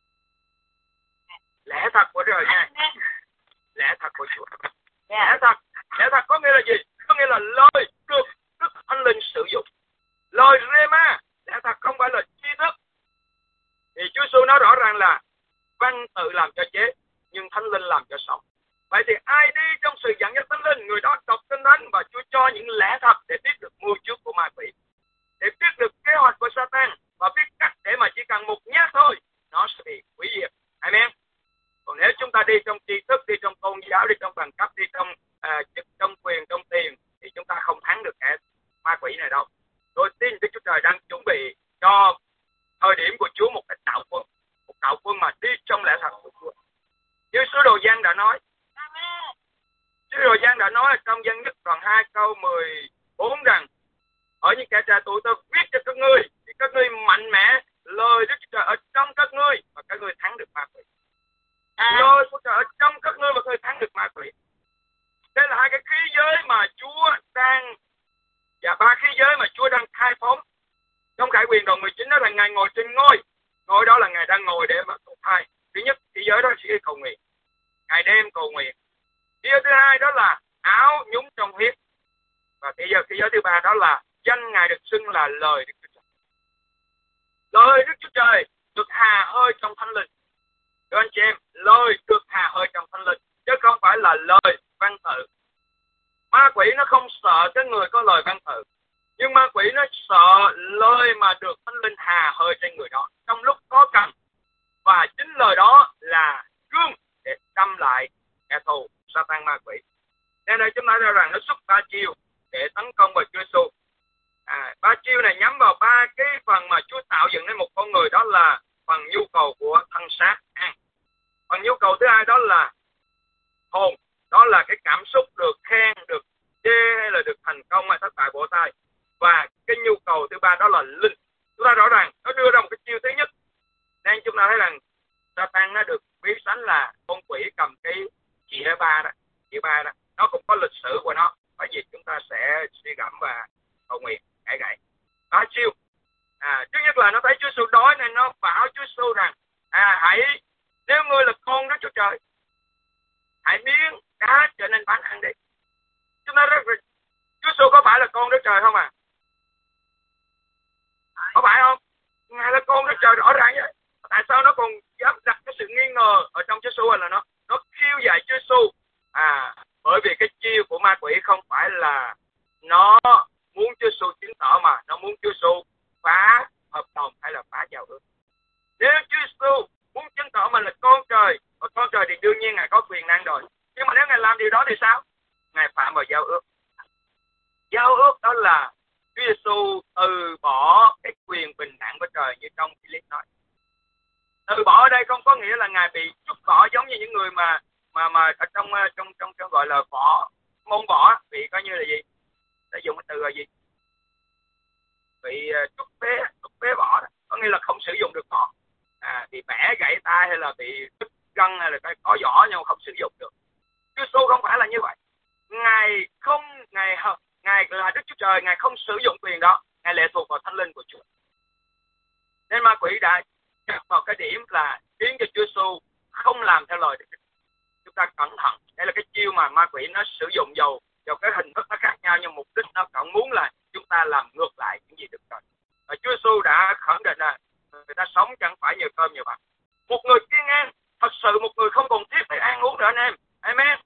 B: Lẽ thật của trời nha. Lẽ thật của Chúa. Lẽ thật. Lẽ thật có nghĩa là gì? Có nghĩa là lời được Đức Thánh Linh sử dụng. Lời Rema. Lẽ thật không phải là tri thức. Thì Chúa Giêsu nói rõ ràng là văn tự làm cho chết, nhưng Thánh Linh làm cho sống. Vậy thì ai đi trong sự dẫn dắt Thánh Linh, người đó đọc Kinh Thánh và Chúa cho những lẽ thật để biết được mưu trước của ma quỷ, để biết được kế hoạch của Satan và biết cách để mà chỉ cần một nhát thôi nó sẽ bị hủy diệt. Amen. Còn nếu chúng ta đi trong tri thức, đi trong tôn giáo, đi trong bằng cấp, đi trong uh, trong quyền, trong tiền thì chúng ta không thắng được kẻ ma quỷ này đâu. Tôi tin Đức Chúa Trời đang chuẩn bị cho thời điểm của Chúa một cái đạo quân, một đạo quân mà đi trong lẽ thật của Chúa. Như sứ đồ Giăng đã nói, sứ đồ Giăng đã nói trong Giăng nhất đoạn hai câu mười bốn rằng ở những kẻ trẻ tuổi tôi viết cho các ngươi thì các ngươi mạnh mẽ, lời Đức Chúa Trời ở trong các ngươi và các ngươi thắng được ma quỷ. À. Lời của Trời ở trong các ngươi và các ngươi thắng được ma quỷ. Đây là hai cái khí giới mà Chúa đang và ba khí giới mà Chúa đang khai phóng. Trong Khải Huyền đoạn mười chín đó là Ngài ngồi trên ngôi. Ngôi đó là Ngài đang ngồi để mà cầu thai. Thứ nhất, khí giới đó chỉ cầu nguyện. Ngài đêm cầu nguyện. Khí giới thứ hai đó là áo nhúng trong huyết. Và bây giờ cái giới thứ ba đó là danh Ngài được xưng là lời Đức Chúa Trời. Lời Đức Chúa Trời được hà hơi trong Thánh Linh. Các anh chị em, lời được hà hơi trong Thánh Linh, chứ không phải là lời văn tự. Ma quỷ nó không sợ cái người có lời văn tự, nhưng ma quỷ nó sợ lời mà được Thánh Linh hà hơi trên người đó trong lúc có cần. Và chính lời đó là gươm để đâm lại kẻ thù Satan ma quỷ. Nên đây chúng ta thấy rằng nó xuất ba chiêu để tấn công vào Chúa Giêsu. À, ba chiêu này nhắm vào ba cái phần mà Chúa tạo dựng nên một con người, đó là phần nhu cầu của thân xác. À, phần nhu cầu thứ hai đó là hồn, đó là cái cảm xúc được khen, được chê hay là được thành công hay thất bại của tay. Và cái nhu cầu thứ ba đó là linh. Chúng ta rõ ràng nó đưa ra một cái chiêu thứ nhất. Nên chúng ta thấy rằng Satan nó được ví sánh là con quỷ cầm cái chìa ba đó, chìa ba đó. Nó cũng có lịch sử của nó. Bởi vì chúng ta sẽ suy gẫm và cầu nguyện gãy gãy. Ba chiêu. À, thứ nhất là nó thấy Chúa Giêsu đói nên nó bảo Chúa Giêsu rằng à hãy, nếu ngươi là con Đức Chúa Trời, hãy biến cá trở nên bánh ăn đi. Chúng ta rất là Chúa Giêsu có phải là con Đức Trời không à? Có phải không? Ngài là con Đức Trời rõ ràng vậy. Tại sao nó còn dám đặt cái sự nghi ngờ ở trong Chúa Giêsu là nó nó khiêu dạy Chúa Giêsu? À, bởi vì cái chiêu của ma quỷ không phải là nó muốn Chúa Giêsu chứng tỏ, mà nó muốn Chúa Giêsu phá hợp đồng hay là phá giao ước. Nếu Chúa Giêsu muốn chứng tỏ mình là con trời, và con trời thì đương nhiên Ngài có quyền năng rồi. Nhưng mà nếu Ngài làm điều đó thì sao? Ngài phạm vào giao ước. Giao ước đó là Chúa Giêsu từ bỏ cái quyền bình đẳng của trời, như trong Philip nói. Từ bỏ ở đây không có nghĩa là Ngài bị trút bỏ giống như những người mà mà mà ở trong trong trong trong gọi là võ, môn võ, bị coi như là gì? Để dùng cái từ là gì? Bị trút phế, trút phế võ đó. Có nghĩa là không sử dụng được võ. À, bị bẻ gãy tay hay là bị đứt gân hay là có võ nhưng không sử dụng được. Chúa Giêsu không phải là như vậy. Ngài không, Ngài Ngài là Đức Chúa Trời, Ngài không sử dụng quyền đó. Ngài lệ thuộc vào Thánh Linh của Chúa. Nên ma quỷ đã chặt vào cái điểm là khiến cho Chúa Giêsu không làm theo lời Đức Chúa. Chúng ta cẩn thận. Đây là cái chiêu mà ma quỷ nó sử dụng dầu vào cái hình thức nó khác nhau, nhưng mục đích nó vẫn muốn là chúng ta làm ngược lại những gì Đức Trời. Và Chúa Giêsu đã khẳng định là người ta sống chẳng phải nhờ cơm nhờ bạc. Một người kiên an, thật sự một người không còn thiết phải ăn uống nữa anh em. Amen.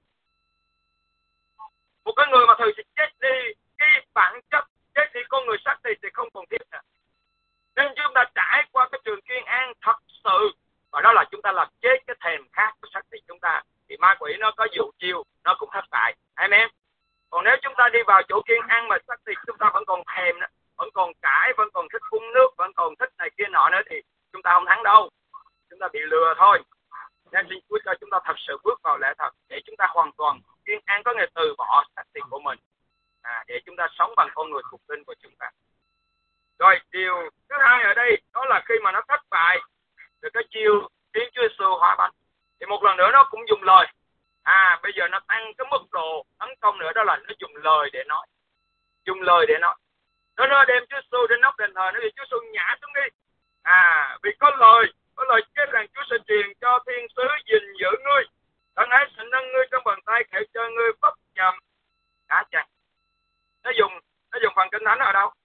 B: Một cái người mà thường sẽ chết đi cái bản chất, chết đi con người xác thịt thì không còn thiết nữa. Nên chúng ta trải qua cái trường kiên an thật sự, và đó là chúng ta làm chết cái thèm khát của xác thịt chúng ta. Thì ma quỷ nó có dụ chiêu, nó cũng thất bại. Amen. Còn nếu chúng ta đi vào chỗ kiên an mà xác thịt chúng ta vẫn còn thèm nữa, vẫn còn cãi, vẫn còn thích phun nước, vẫn còn thích này kia nọ nữa, thì chúng ta không thắng đâu. Chúng ta bị lừa thôi. Nên xin Chúa cho chúng ta thật sự bước vào lẽ thật, để chúng ta hoàn toàn kiên an, có nghĩa từ bỏ xác thịt của mình, à, để chúng ta sống bằng con người thuộc linh của chúng ta. Rồi điều thứ hai ở đây đó là khi mà nó thất bại từ cái chiêu khiến Chúa Giêsu hóa bánh, thì một lần nữa nó cũng dùng lời. À, bây giờ nó tăng cái mức độ tấn công nữa, đó là nó dùng lời để nói, dùng lời để nói. Nó nó đem Chúa Giêsu đến nóc đền thờ, nó bị Chúa Giêsu nhả xuống đi. À, vì có lời, có lời chết rằng Chúa sẽ truyền cho thiên sứ gìn giữ ngươi, đấng ấy sẽ nâng ngươi trong bàn tay, kể cho ngươi vấp nhầm đá chăng. Nó dùng nó dùng phần kinh thánh ở đâu?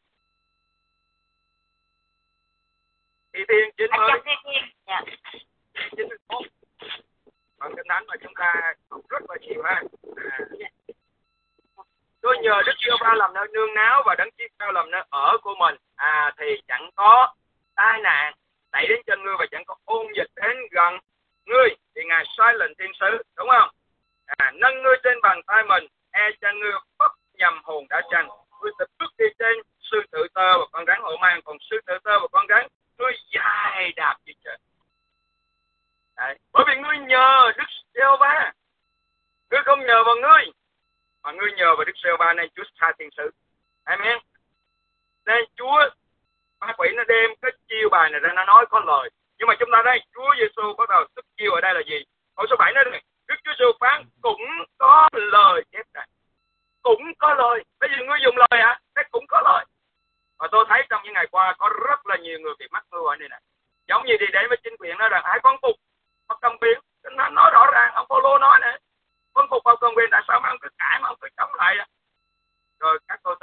B: Thì thiên chín mươi chín mươi mốt. Phần kinh thánh mà chúng ta học rất là nhiều ha. À. Tôi nhờ Đức Giê-hô-va làm nơi nương náu và Đấng Chí Cao làm nơi ở của mình. À, thì chẳng có tai nạn đẩy đến chân ngươi và chẳng có ôn dịch đến gần ngươi, thì Ngài sai lệnh thiên sứ, đúng không? À, nâng ngươi trên bàn tay mình, e cho ngươi bất nhầm hồn đã chăng. Ngươi sẽ bước đi trên sư tử tơ và con rắn hổ mang, còn sư tử tơ và con rắn ngươi dài đạp như trời. Đấy. Bởi vì ngươi nhờ Đức Giê-hô-va, ngươi không nhờ vào ngươi, mà ngươi nhờ vào Đức Giê-hô-va, nên Chúa sai thiên sứ. Amen. Nên Chúa, ma quỷ nó đem cái chiêu bài này ra, nó nói có lời. Nhưng mà chúng ta đây, Chúa Giêsu bắt đầu xuất chiêu ở đây là gì? Câu số bảy nói này, Đức Chúa Giêsu phán cũng có lời chép này. Cũng có lời. Bây giờ ngươi dùng lời hả? Thế cũng có lời. Và tôi thấy trong những ngày qua có rất là nhiều người bị mắc mưu ở đây này. Giống như đi đến với chính quyền nói rằng hãy con phục vào công viên. Nó nói rõ ràng, ông Phaolô nói nè, con phục vào công viên, tại sao mà ông cứ cãi mà ông cứ chống lại? Rồi các tôi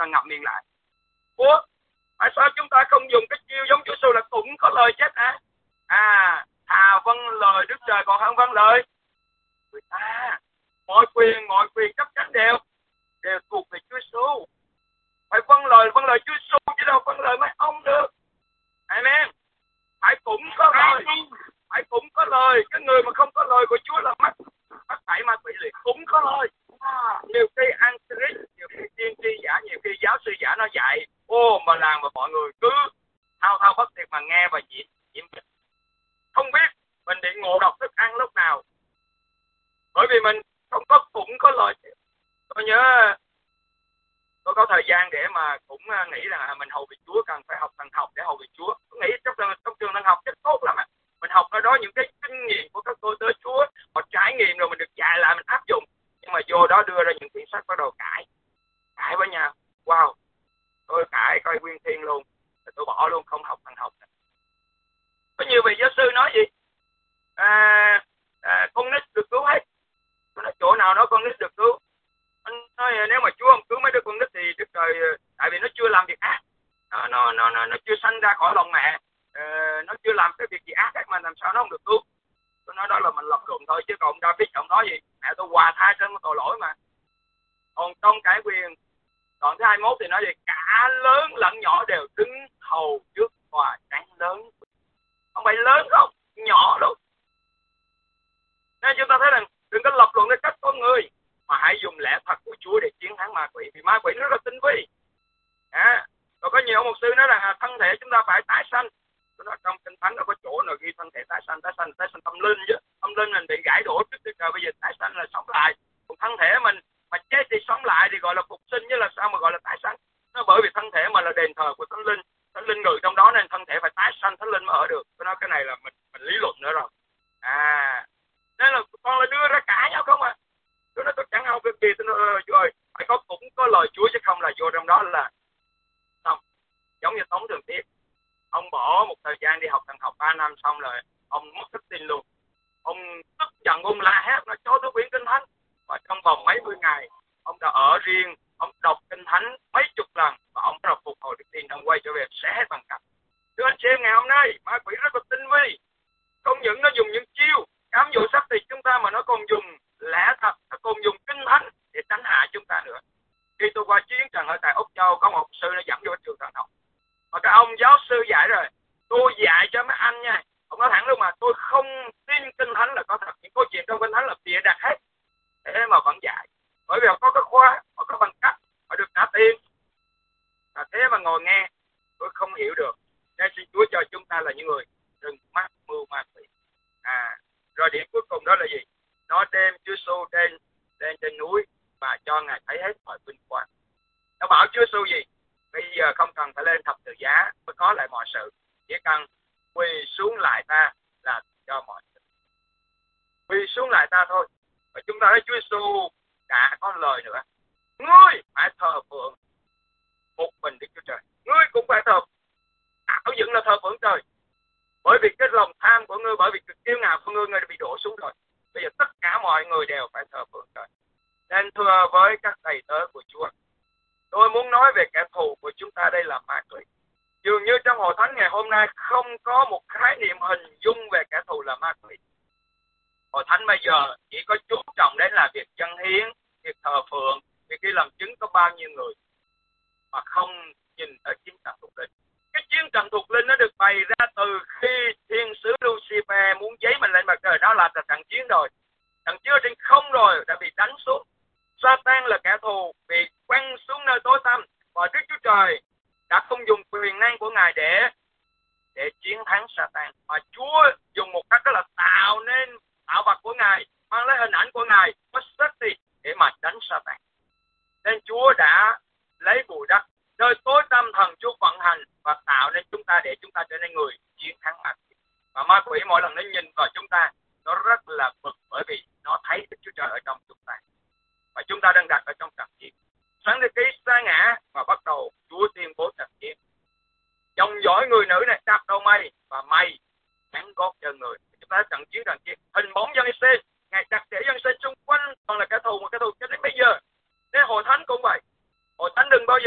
B: ngậm miệng lại. Ủa, tại sao chúng ta không dùng cái chiêu giống Chúa Giêsu là cũng có lời chết hả? À, thà vâng lời Đức Trời còn hơn vâng lời người ta. Mọi quyền, mọi quyền cấp chánh đều đều thuộc về Chúa Giêsu. Phải vâng lời, vâng lời Chúa Giêsu chứ đâu vâng lời mấy ông được. Amen. Phải cũng có lời, phải cũng có lời. Cái người mà không có lời của Chúa là mắc mắc phải ma quỷ liền. Cũng có lời. Nhiều khi ăn Christ, nhiều khi tiên tri giả, nhiều khi giáo sư giả nó dạy, ô mà làm mà mọi người cứ thao thao bất tuyệt mà nghe và nhiễm nhiễm bệnh. Không biết mình bị ngộ độc thức ăn lúc nào, bởi vì mình không có cũng có lời. Tôi nhớ tôi có thời gian để mà cũng nghĩ là mình hầu việc Chúa cần phải học thần học để hầu việc Chúa. Tôi nghĩ trong, trong trường thần học rất tốt lắm. Mình học ở đó những cái kinh nghiệm của các cô tới Chúa, họ trải nghiệm rồi mình được dạy lại, mình áp dụng. Nhưng mà vô đó đưa ra những quyển sách bắt đầu cãi cãi với nhau. Wow, tôi cãi coi nguyên thiên luôn, tôi bỏ luôn, không học thần học nữa. Có nhiều vị giáo sư nói gì à, à, con nít được cứu hết. Tôi nói chỗ nào nói con nít được cứu? Anh nói nếu mà Chúa không cứu mấy đứa con nít thì Đức Trời, tại vì nó chưa làm việc ác, nó nó nó nó, nó chưa sanh ra khỏi lòng mẹ, ờ, nó chưa làm cái việc gì ác ấy, mà làm sao nó không được cứu? Tôi nói đó là mình lập luận thôi, chứ còn David ông nói gì mẹ tôi hòa tha trên tội lỗi mà. Còn trong cải quyền đoạn thứ hai mươi mốt thì nói gì cả lớn lẫn nhỏ đều đứng hầu trước tòa trắng lớn. Không phải lớn không, nhỏ đâu. Nên chúng ta thấy rằng đừng có lập luận với cách con người, mà hãy dùng lẽ thật của Chúa để chiến thắng ma quỷ, vì ma quỷ nó rất là tinh vi. À, rồi có nhiều ông mục sư nói rằng à, thân thể chúng ta phải tái sanh. Tôi nói trong Kinh Thánh nó có chỗ nào ghi thân thể tái sanh, tái sanh, tái sanh tâm linh chứ. Tâm linh mình bị gãy đổ trước Đức Trời, bây giờ tái sanh là sống lại. Còn thân thể mình mà chết thì sống lại thì gọi là phục sinh, chứ là sao mà gọi là tái sanh? Nó bởi vì thân thể mà là đền thờ của Thánh Linh, Thánh Linh ngự trong đó nên thân thể phải tái sanh, Thánh Linh mới ở được. Tôi nói cái này là mình mình lý luận nữa rồi. À, nên là con là đưa ra cãi nhau không à. Tôi nói tôi chẳng học cái gì, tôi nói Chúa ơi, phải có cũng có lời Chúa chứ không là vô trong đó là xong. Giống như Tống Thường Tiết, ông bỏ một thời gian đi học thần học ba năm xong rồi ông mất đức tin luôn. Ông tức giận, ông la hét nó cho tôi quyển Kinh Thánh, và trong vòng mấy mươi ngày ông đã ở riêng, ông đọc Kinh Thánh mấy chục lần và ông đã phục hồi đức tin, ông quay trở về sẽ hết bằng cấp. Thưa anh chị em, ngày hôm nay ma quỷ rất là tinh vi, không những nó dùng những chiêu cám dỗ xác thịt chúng ta mà nó còn dùng lẽ thật, nó còn dùng Kinh Thánh để đánh hạ chúng ta nữa. Khi tôi qua chiến trận ở tại Úc Châu, có một sư nó dẫn vô trường thần học, mà cái ông giáo sư dạy rồi, tôi dạy cho mấy anh nha, ông nói thẳng luôn mà tôi không tin Kinh Thánh là có thật, những câu chuyện trong Kinh Thánh là bịa đặt hết, thế mà vẫn dạy, bởi vì họ có cái khóa, họ có bằng cấp, họ được trả tiền, à, thế mà ngồi nghe, tôi không hiểu được. Nên xin Chúa cho chúng ta là những người đừng mắc mưu ma quỷ. À, rồi điểm cuối cùng đó là gì? Nó đem Chúa Giêsu lên lên trên núi và cho Ngài thấy hết mọi vinh quang. Nó bảo Chúa Giêsu gì? Bây giờ không cần phải lên thập tự giá mới có lại mọi sự, chỉ cần quỳ xuống lại ta là cho mọi sự. Quỳ xuống lại ta thôi. Và chúng ta thấy Chúa Giêsu đã có lời nữa. Ngươi phải thờ phượng một mình Đức Chúa Trời. Ngươi cũng phải thờ, ảo dựng là thờ phượng trời. Bởi vì cái lòng tham của ngươi, bởi vì cái kiêu ngạo của ngươi, ngươi đã bị đổ xuống rồi. Bây giờ tất cả mọi người đều phải thờ phượng trời. Nên thưa với các thầy tớ của Chúa, tôi muốn nói về kẻ thù của chúng ta đây là ma quỷ. Dường như trong hội thánh ngày hôm nay không có một khái niệm hình dung về kẻ thù là ma quỷ. Hội thánh bây giờ chỉ có chú trọng đến là việc dâng hiến, việc thờ phượng, việc đi làm chứng có bao nhiêu người, mà không nhìn tới chiến trận thuộc linh. Cái chiến trận thuộc linh nó được bày ra từ khi thiên sứ Lucifer muốn giấy mình lên mặt trời, đó là trận chiến rồi. Trận chiến trên không rồi đã bị đánh xuống. Satan là kẻ thù bị quăng xuống nơi tối tăm, và Đức Chúa Trời đã không dùng quyền năng của Ngài để để chiến thắng Satan, mà Chúa dùng một cách đó là tạo nên tạo vật của Ngài, mang lấy hình ảnh của Ngài, có xác thịt để mà đánh Satan. Nên Chúa đã lấy bụi đất nơi tối tăm, thần Chúa vận hành và tạo nên chúng ta để chúng ta trở nên người chiến thắng ma quỷ. Và ma quỷ mỗi lần nó nhìn vào chúng ta, nó rất là bực, bởi vì nó thấy Đức Chúa Trời ở trong chúng ta và chúng ta đang đặt ở trong trận chiến. Sáng thế ký sa ngã và bắt đầu Chúa tuyên bố trận chiến. Dòng dõi người nữ này đạp đầu mây và mây cắn gót chân người. Chúng ta trận chiến trận chiến. Hình bóng dân sinh, Ngài đặt để dân sinh xung quanh còn là kẻ thù, mà kẻ thù cho đến bây giờ. Nên hội thánh cũng vậy. Hội thánh đừng bao giờ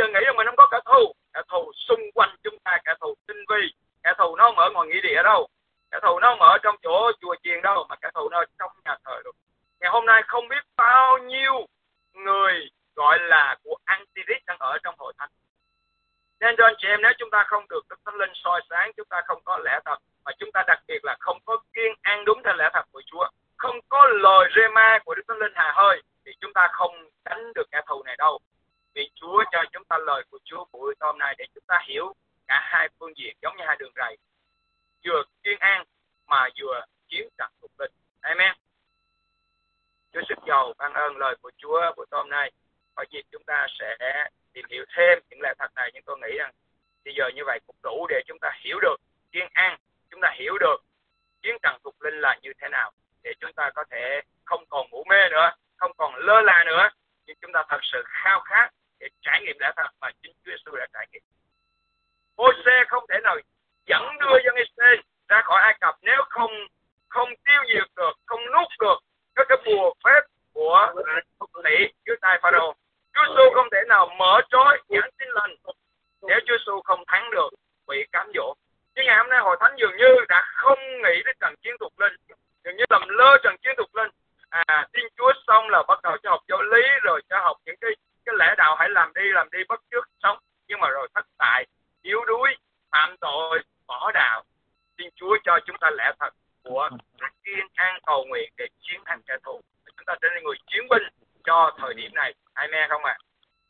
B: giờ nghĩ rằng mình không có kẻ thù. Kẻ thù xung quanh chúng ta, kẻ thù tinh vi. Kẻ thù nó không ở ngoài nghĩa địa đâu. Kẻ thù nó không ở trong chỗ chùa chiền đâu, mà kẻ thù nó ở trong nhà thờ luôn. Ngày hôm nay không biết bao nhiêu người gọi là của Antichrist đang ở trong hội thánh. Nên cho anh chị em, nếu chúng ta không được Đức Thánh Linh soi sáng, chúng ta không có lẽ thật, mà chúng ta đặc biệt là không có kiêng ăn đúng theo lẽ thật của Chúa, không có lời rema của Đức Thánh Linh hà hơi, thì chúng ta không đánh được kẻ thù này đâu. Vì Chúa cho chúng ta lời của Chúa buổi hôm nay để chúng ta hiểu cả hai phương diện, giống như hai đường rầy, vừa kiêng ăn mà vừa chiến trận thuộc linh. Amen. Chúa sức giàu ban ơn lời của Chúa buổi hôm nay. Có dịp chúng ta sẽ tìm hiểu thêm những lẽ thật này, nhưng tôi nghĩ rằng bây giờ như vậy cũng đủ để chúng ta hiểu được kiêng ăn, chúng ta hiểu được chiến trận thuộc linh là như thế nào, để chúng ta có thể không còn ngủ mê nữa, không còn lơ là nữa, nhưng chúng ta thật sự khao khát để trải nghiệm lẽ thật mà chính Chúa Giêsu đã trải nghiệm. Môi-se không thể nào dẫn đưa dân Israel ra khỏi Ai Cập nếu không không tiêu diệt được, không nuốt được các cái bùa phép của thuật sĩ dưới tay Pharaoh. Chúa Giêsu không thể nào mở trói những tin lành nếu Chúa Giêsu không thắng được bị cám dỗ. Nhưng ngày hôm nay hội thánh dường như đã không nghĩ đến trận chiến thuộc linh, dường như lầm lơ trận chiến thuộc linh. À, tin Chúa xong là bắt đầu cho học giáo lý, rồi cho học những cái cái lẽ đạo hãy làm đi làm đi bất chước sống, nhưng mà rồi thất bại, yếu đuối, phạm tội, bỏ đạo. Xin Chúa cho chúng ta lẽ thật của kiêng ăn cầu nguyện để chiến thắng kẻ thù. Chúng ta trở nên người chiến binh cho thời điểm này. Amen không ạ?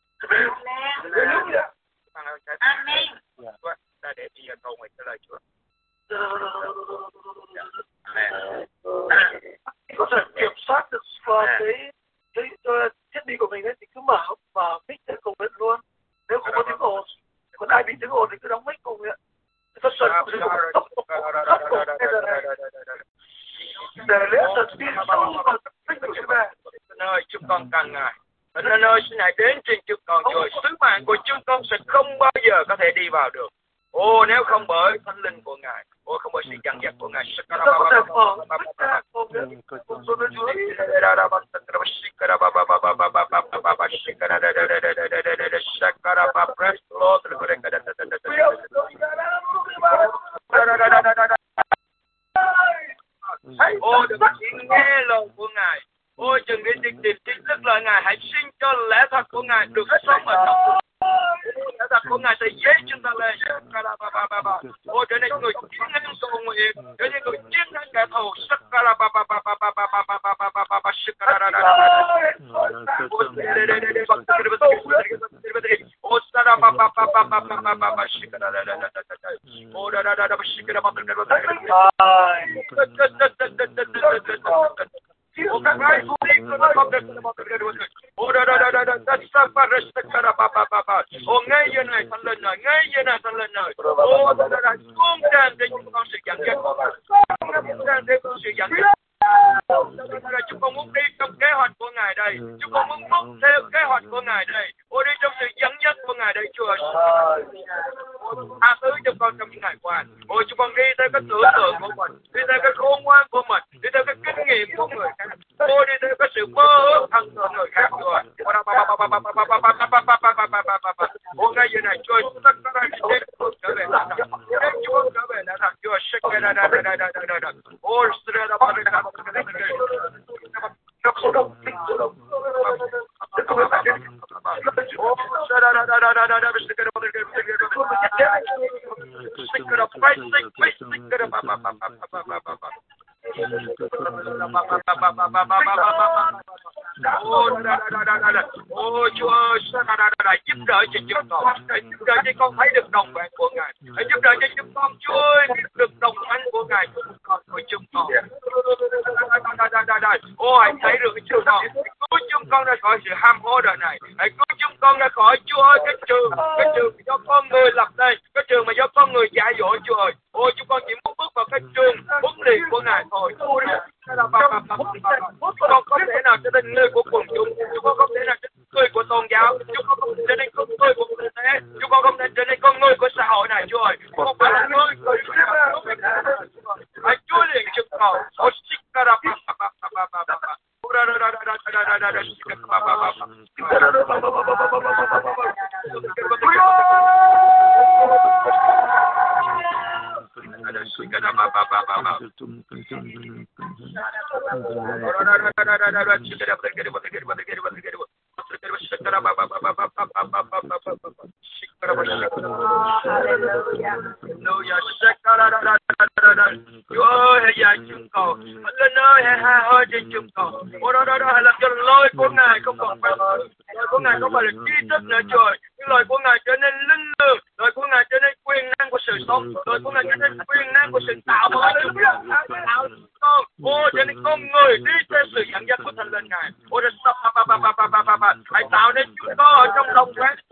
C: Amen.
B: Ta để bây giờ cầu nguyện cho lời Chúa.
A: Có thể kiểm soát được cái cái thiết bị của mình ấy, thì cứ mở mở mic để cầu nguyện luôn. Nếu không có tiếng ồn, còn ai bị tiếng ồn thì cứ đóng mic cầu nguyện. Thật sự để lễ thật tin sâu vào tích của chúng ta.
B: Nơi chúng con cần Ngài. Nên ơi, xin Ngài đến trên chúng con, rồi sứ mạng của chúng con sẽ không bao giờ có thể đi vào được. Ô, nếu không bởi Thánh Linh của Ngài, ô, không bởi sự dẫn dắt của Ngài.
A: Chúng ta có thể mở mic ra cầu nguyện.
B: Ô, đừng chỉ nghe lời của Ngài. Ôi, chừng đi tìm tìm tin tức lời Ngài, hãy xin cho lẽ thật của Ngài được sống ở trong lẽ thật của Ngài sẽ dễ chúng ta lên. Ôi, trở nên người chiến thắng cầu nguyện, trở nên người chiến thắng kẻ thù. Ô, các gái phụ đi, ô, đó, đó, đó, đó, đó, ô, ngay giờ này Thánh Linh ơi, ngay giờ này Thánh Linh ơi, ô, đó, đó, đó, cung tràn để chúng con sự dẫn dắt, cung tràn để con sự dẫn dắt. Chúng con muốn đi trong kế hoạch của Ngài đây. Chúng con muốn bước theo kế hoạch của Ngài đây. Ôi, đi trong sự dẫn dắt của Ngài đây, Chúa. Tha thứ cho con trong những ngày qua. Ôi, chúng con đi theo cái tưởng tượng của mình, đi theo cái khôn ngoan của mình, đi theo cái kinh nghiệm của người khác. Ôi, đi theo cái sự mơ ước thân của người khác, Chúa. Ôi, ngay giờ này, Chúa, tất cả các anh trở về đã thật. Chúa trở về đã thật, Chúa. Ôi, Ôi Chúa ơi, giúp đỡ cho chúng con, giúp đỡ cho con thấy được đồng bạn của Ngài, giúp đỡ cho chúng con, Chúa ơi, biết được đồng hành của Ngài của chúng con. Ô, hãy thấy được chúng con, cứu chúng con ra khỏi sự ham hố đời này, hãy cứu chúng con ra khỏi, Chúa ơi, cái trường, cái trường do con người lập nên, cái trường mà do con người dạy dỗ, Chúa ơi. Ôi, chúng con chỉ muốn bước vào cái trường huấn luyện của Ngài thôi. Chúng con không thể nào trở thành người của quần chúng, chúng con không thể nào trở thành người của tôn giáo, chúng con không thể trở nên con người của kinh tế, chúng con không thể trở nên con người của xã hội này, Chúa ơi. Chúng con phải là người của Chúa. Hãy Chúa liền chúng con. Ôi, Chúa ơi, hãy dạy chúng con. Thánh Linh ơi, hãy ha hơi trên chúng con. Ôi đó đó đó, hãy làm cho lời của Ngài không còn phải lời của Ngài không phải là tri thức nữa trời, nhưng lời của Ngài trở nên linh lực, lời của Ngài trở nên quyền năng của sự sống, lời của Ngài trở nên quyền năng của sự tạo hóa chúng con. Ô, cho nên con người đi theo sự dẫn dắt của Thánh Linh Ngài. Ô, đó sắp ba ba ba ba ba ba ba. Hãy tạo nên chúng con ở trong lòng quán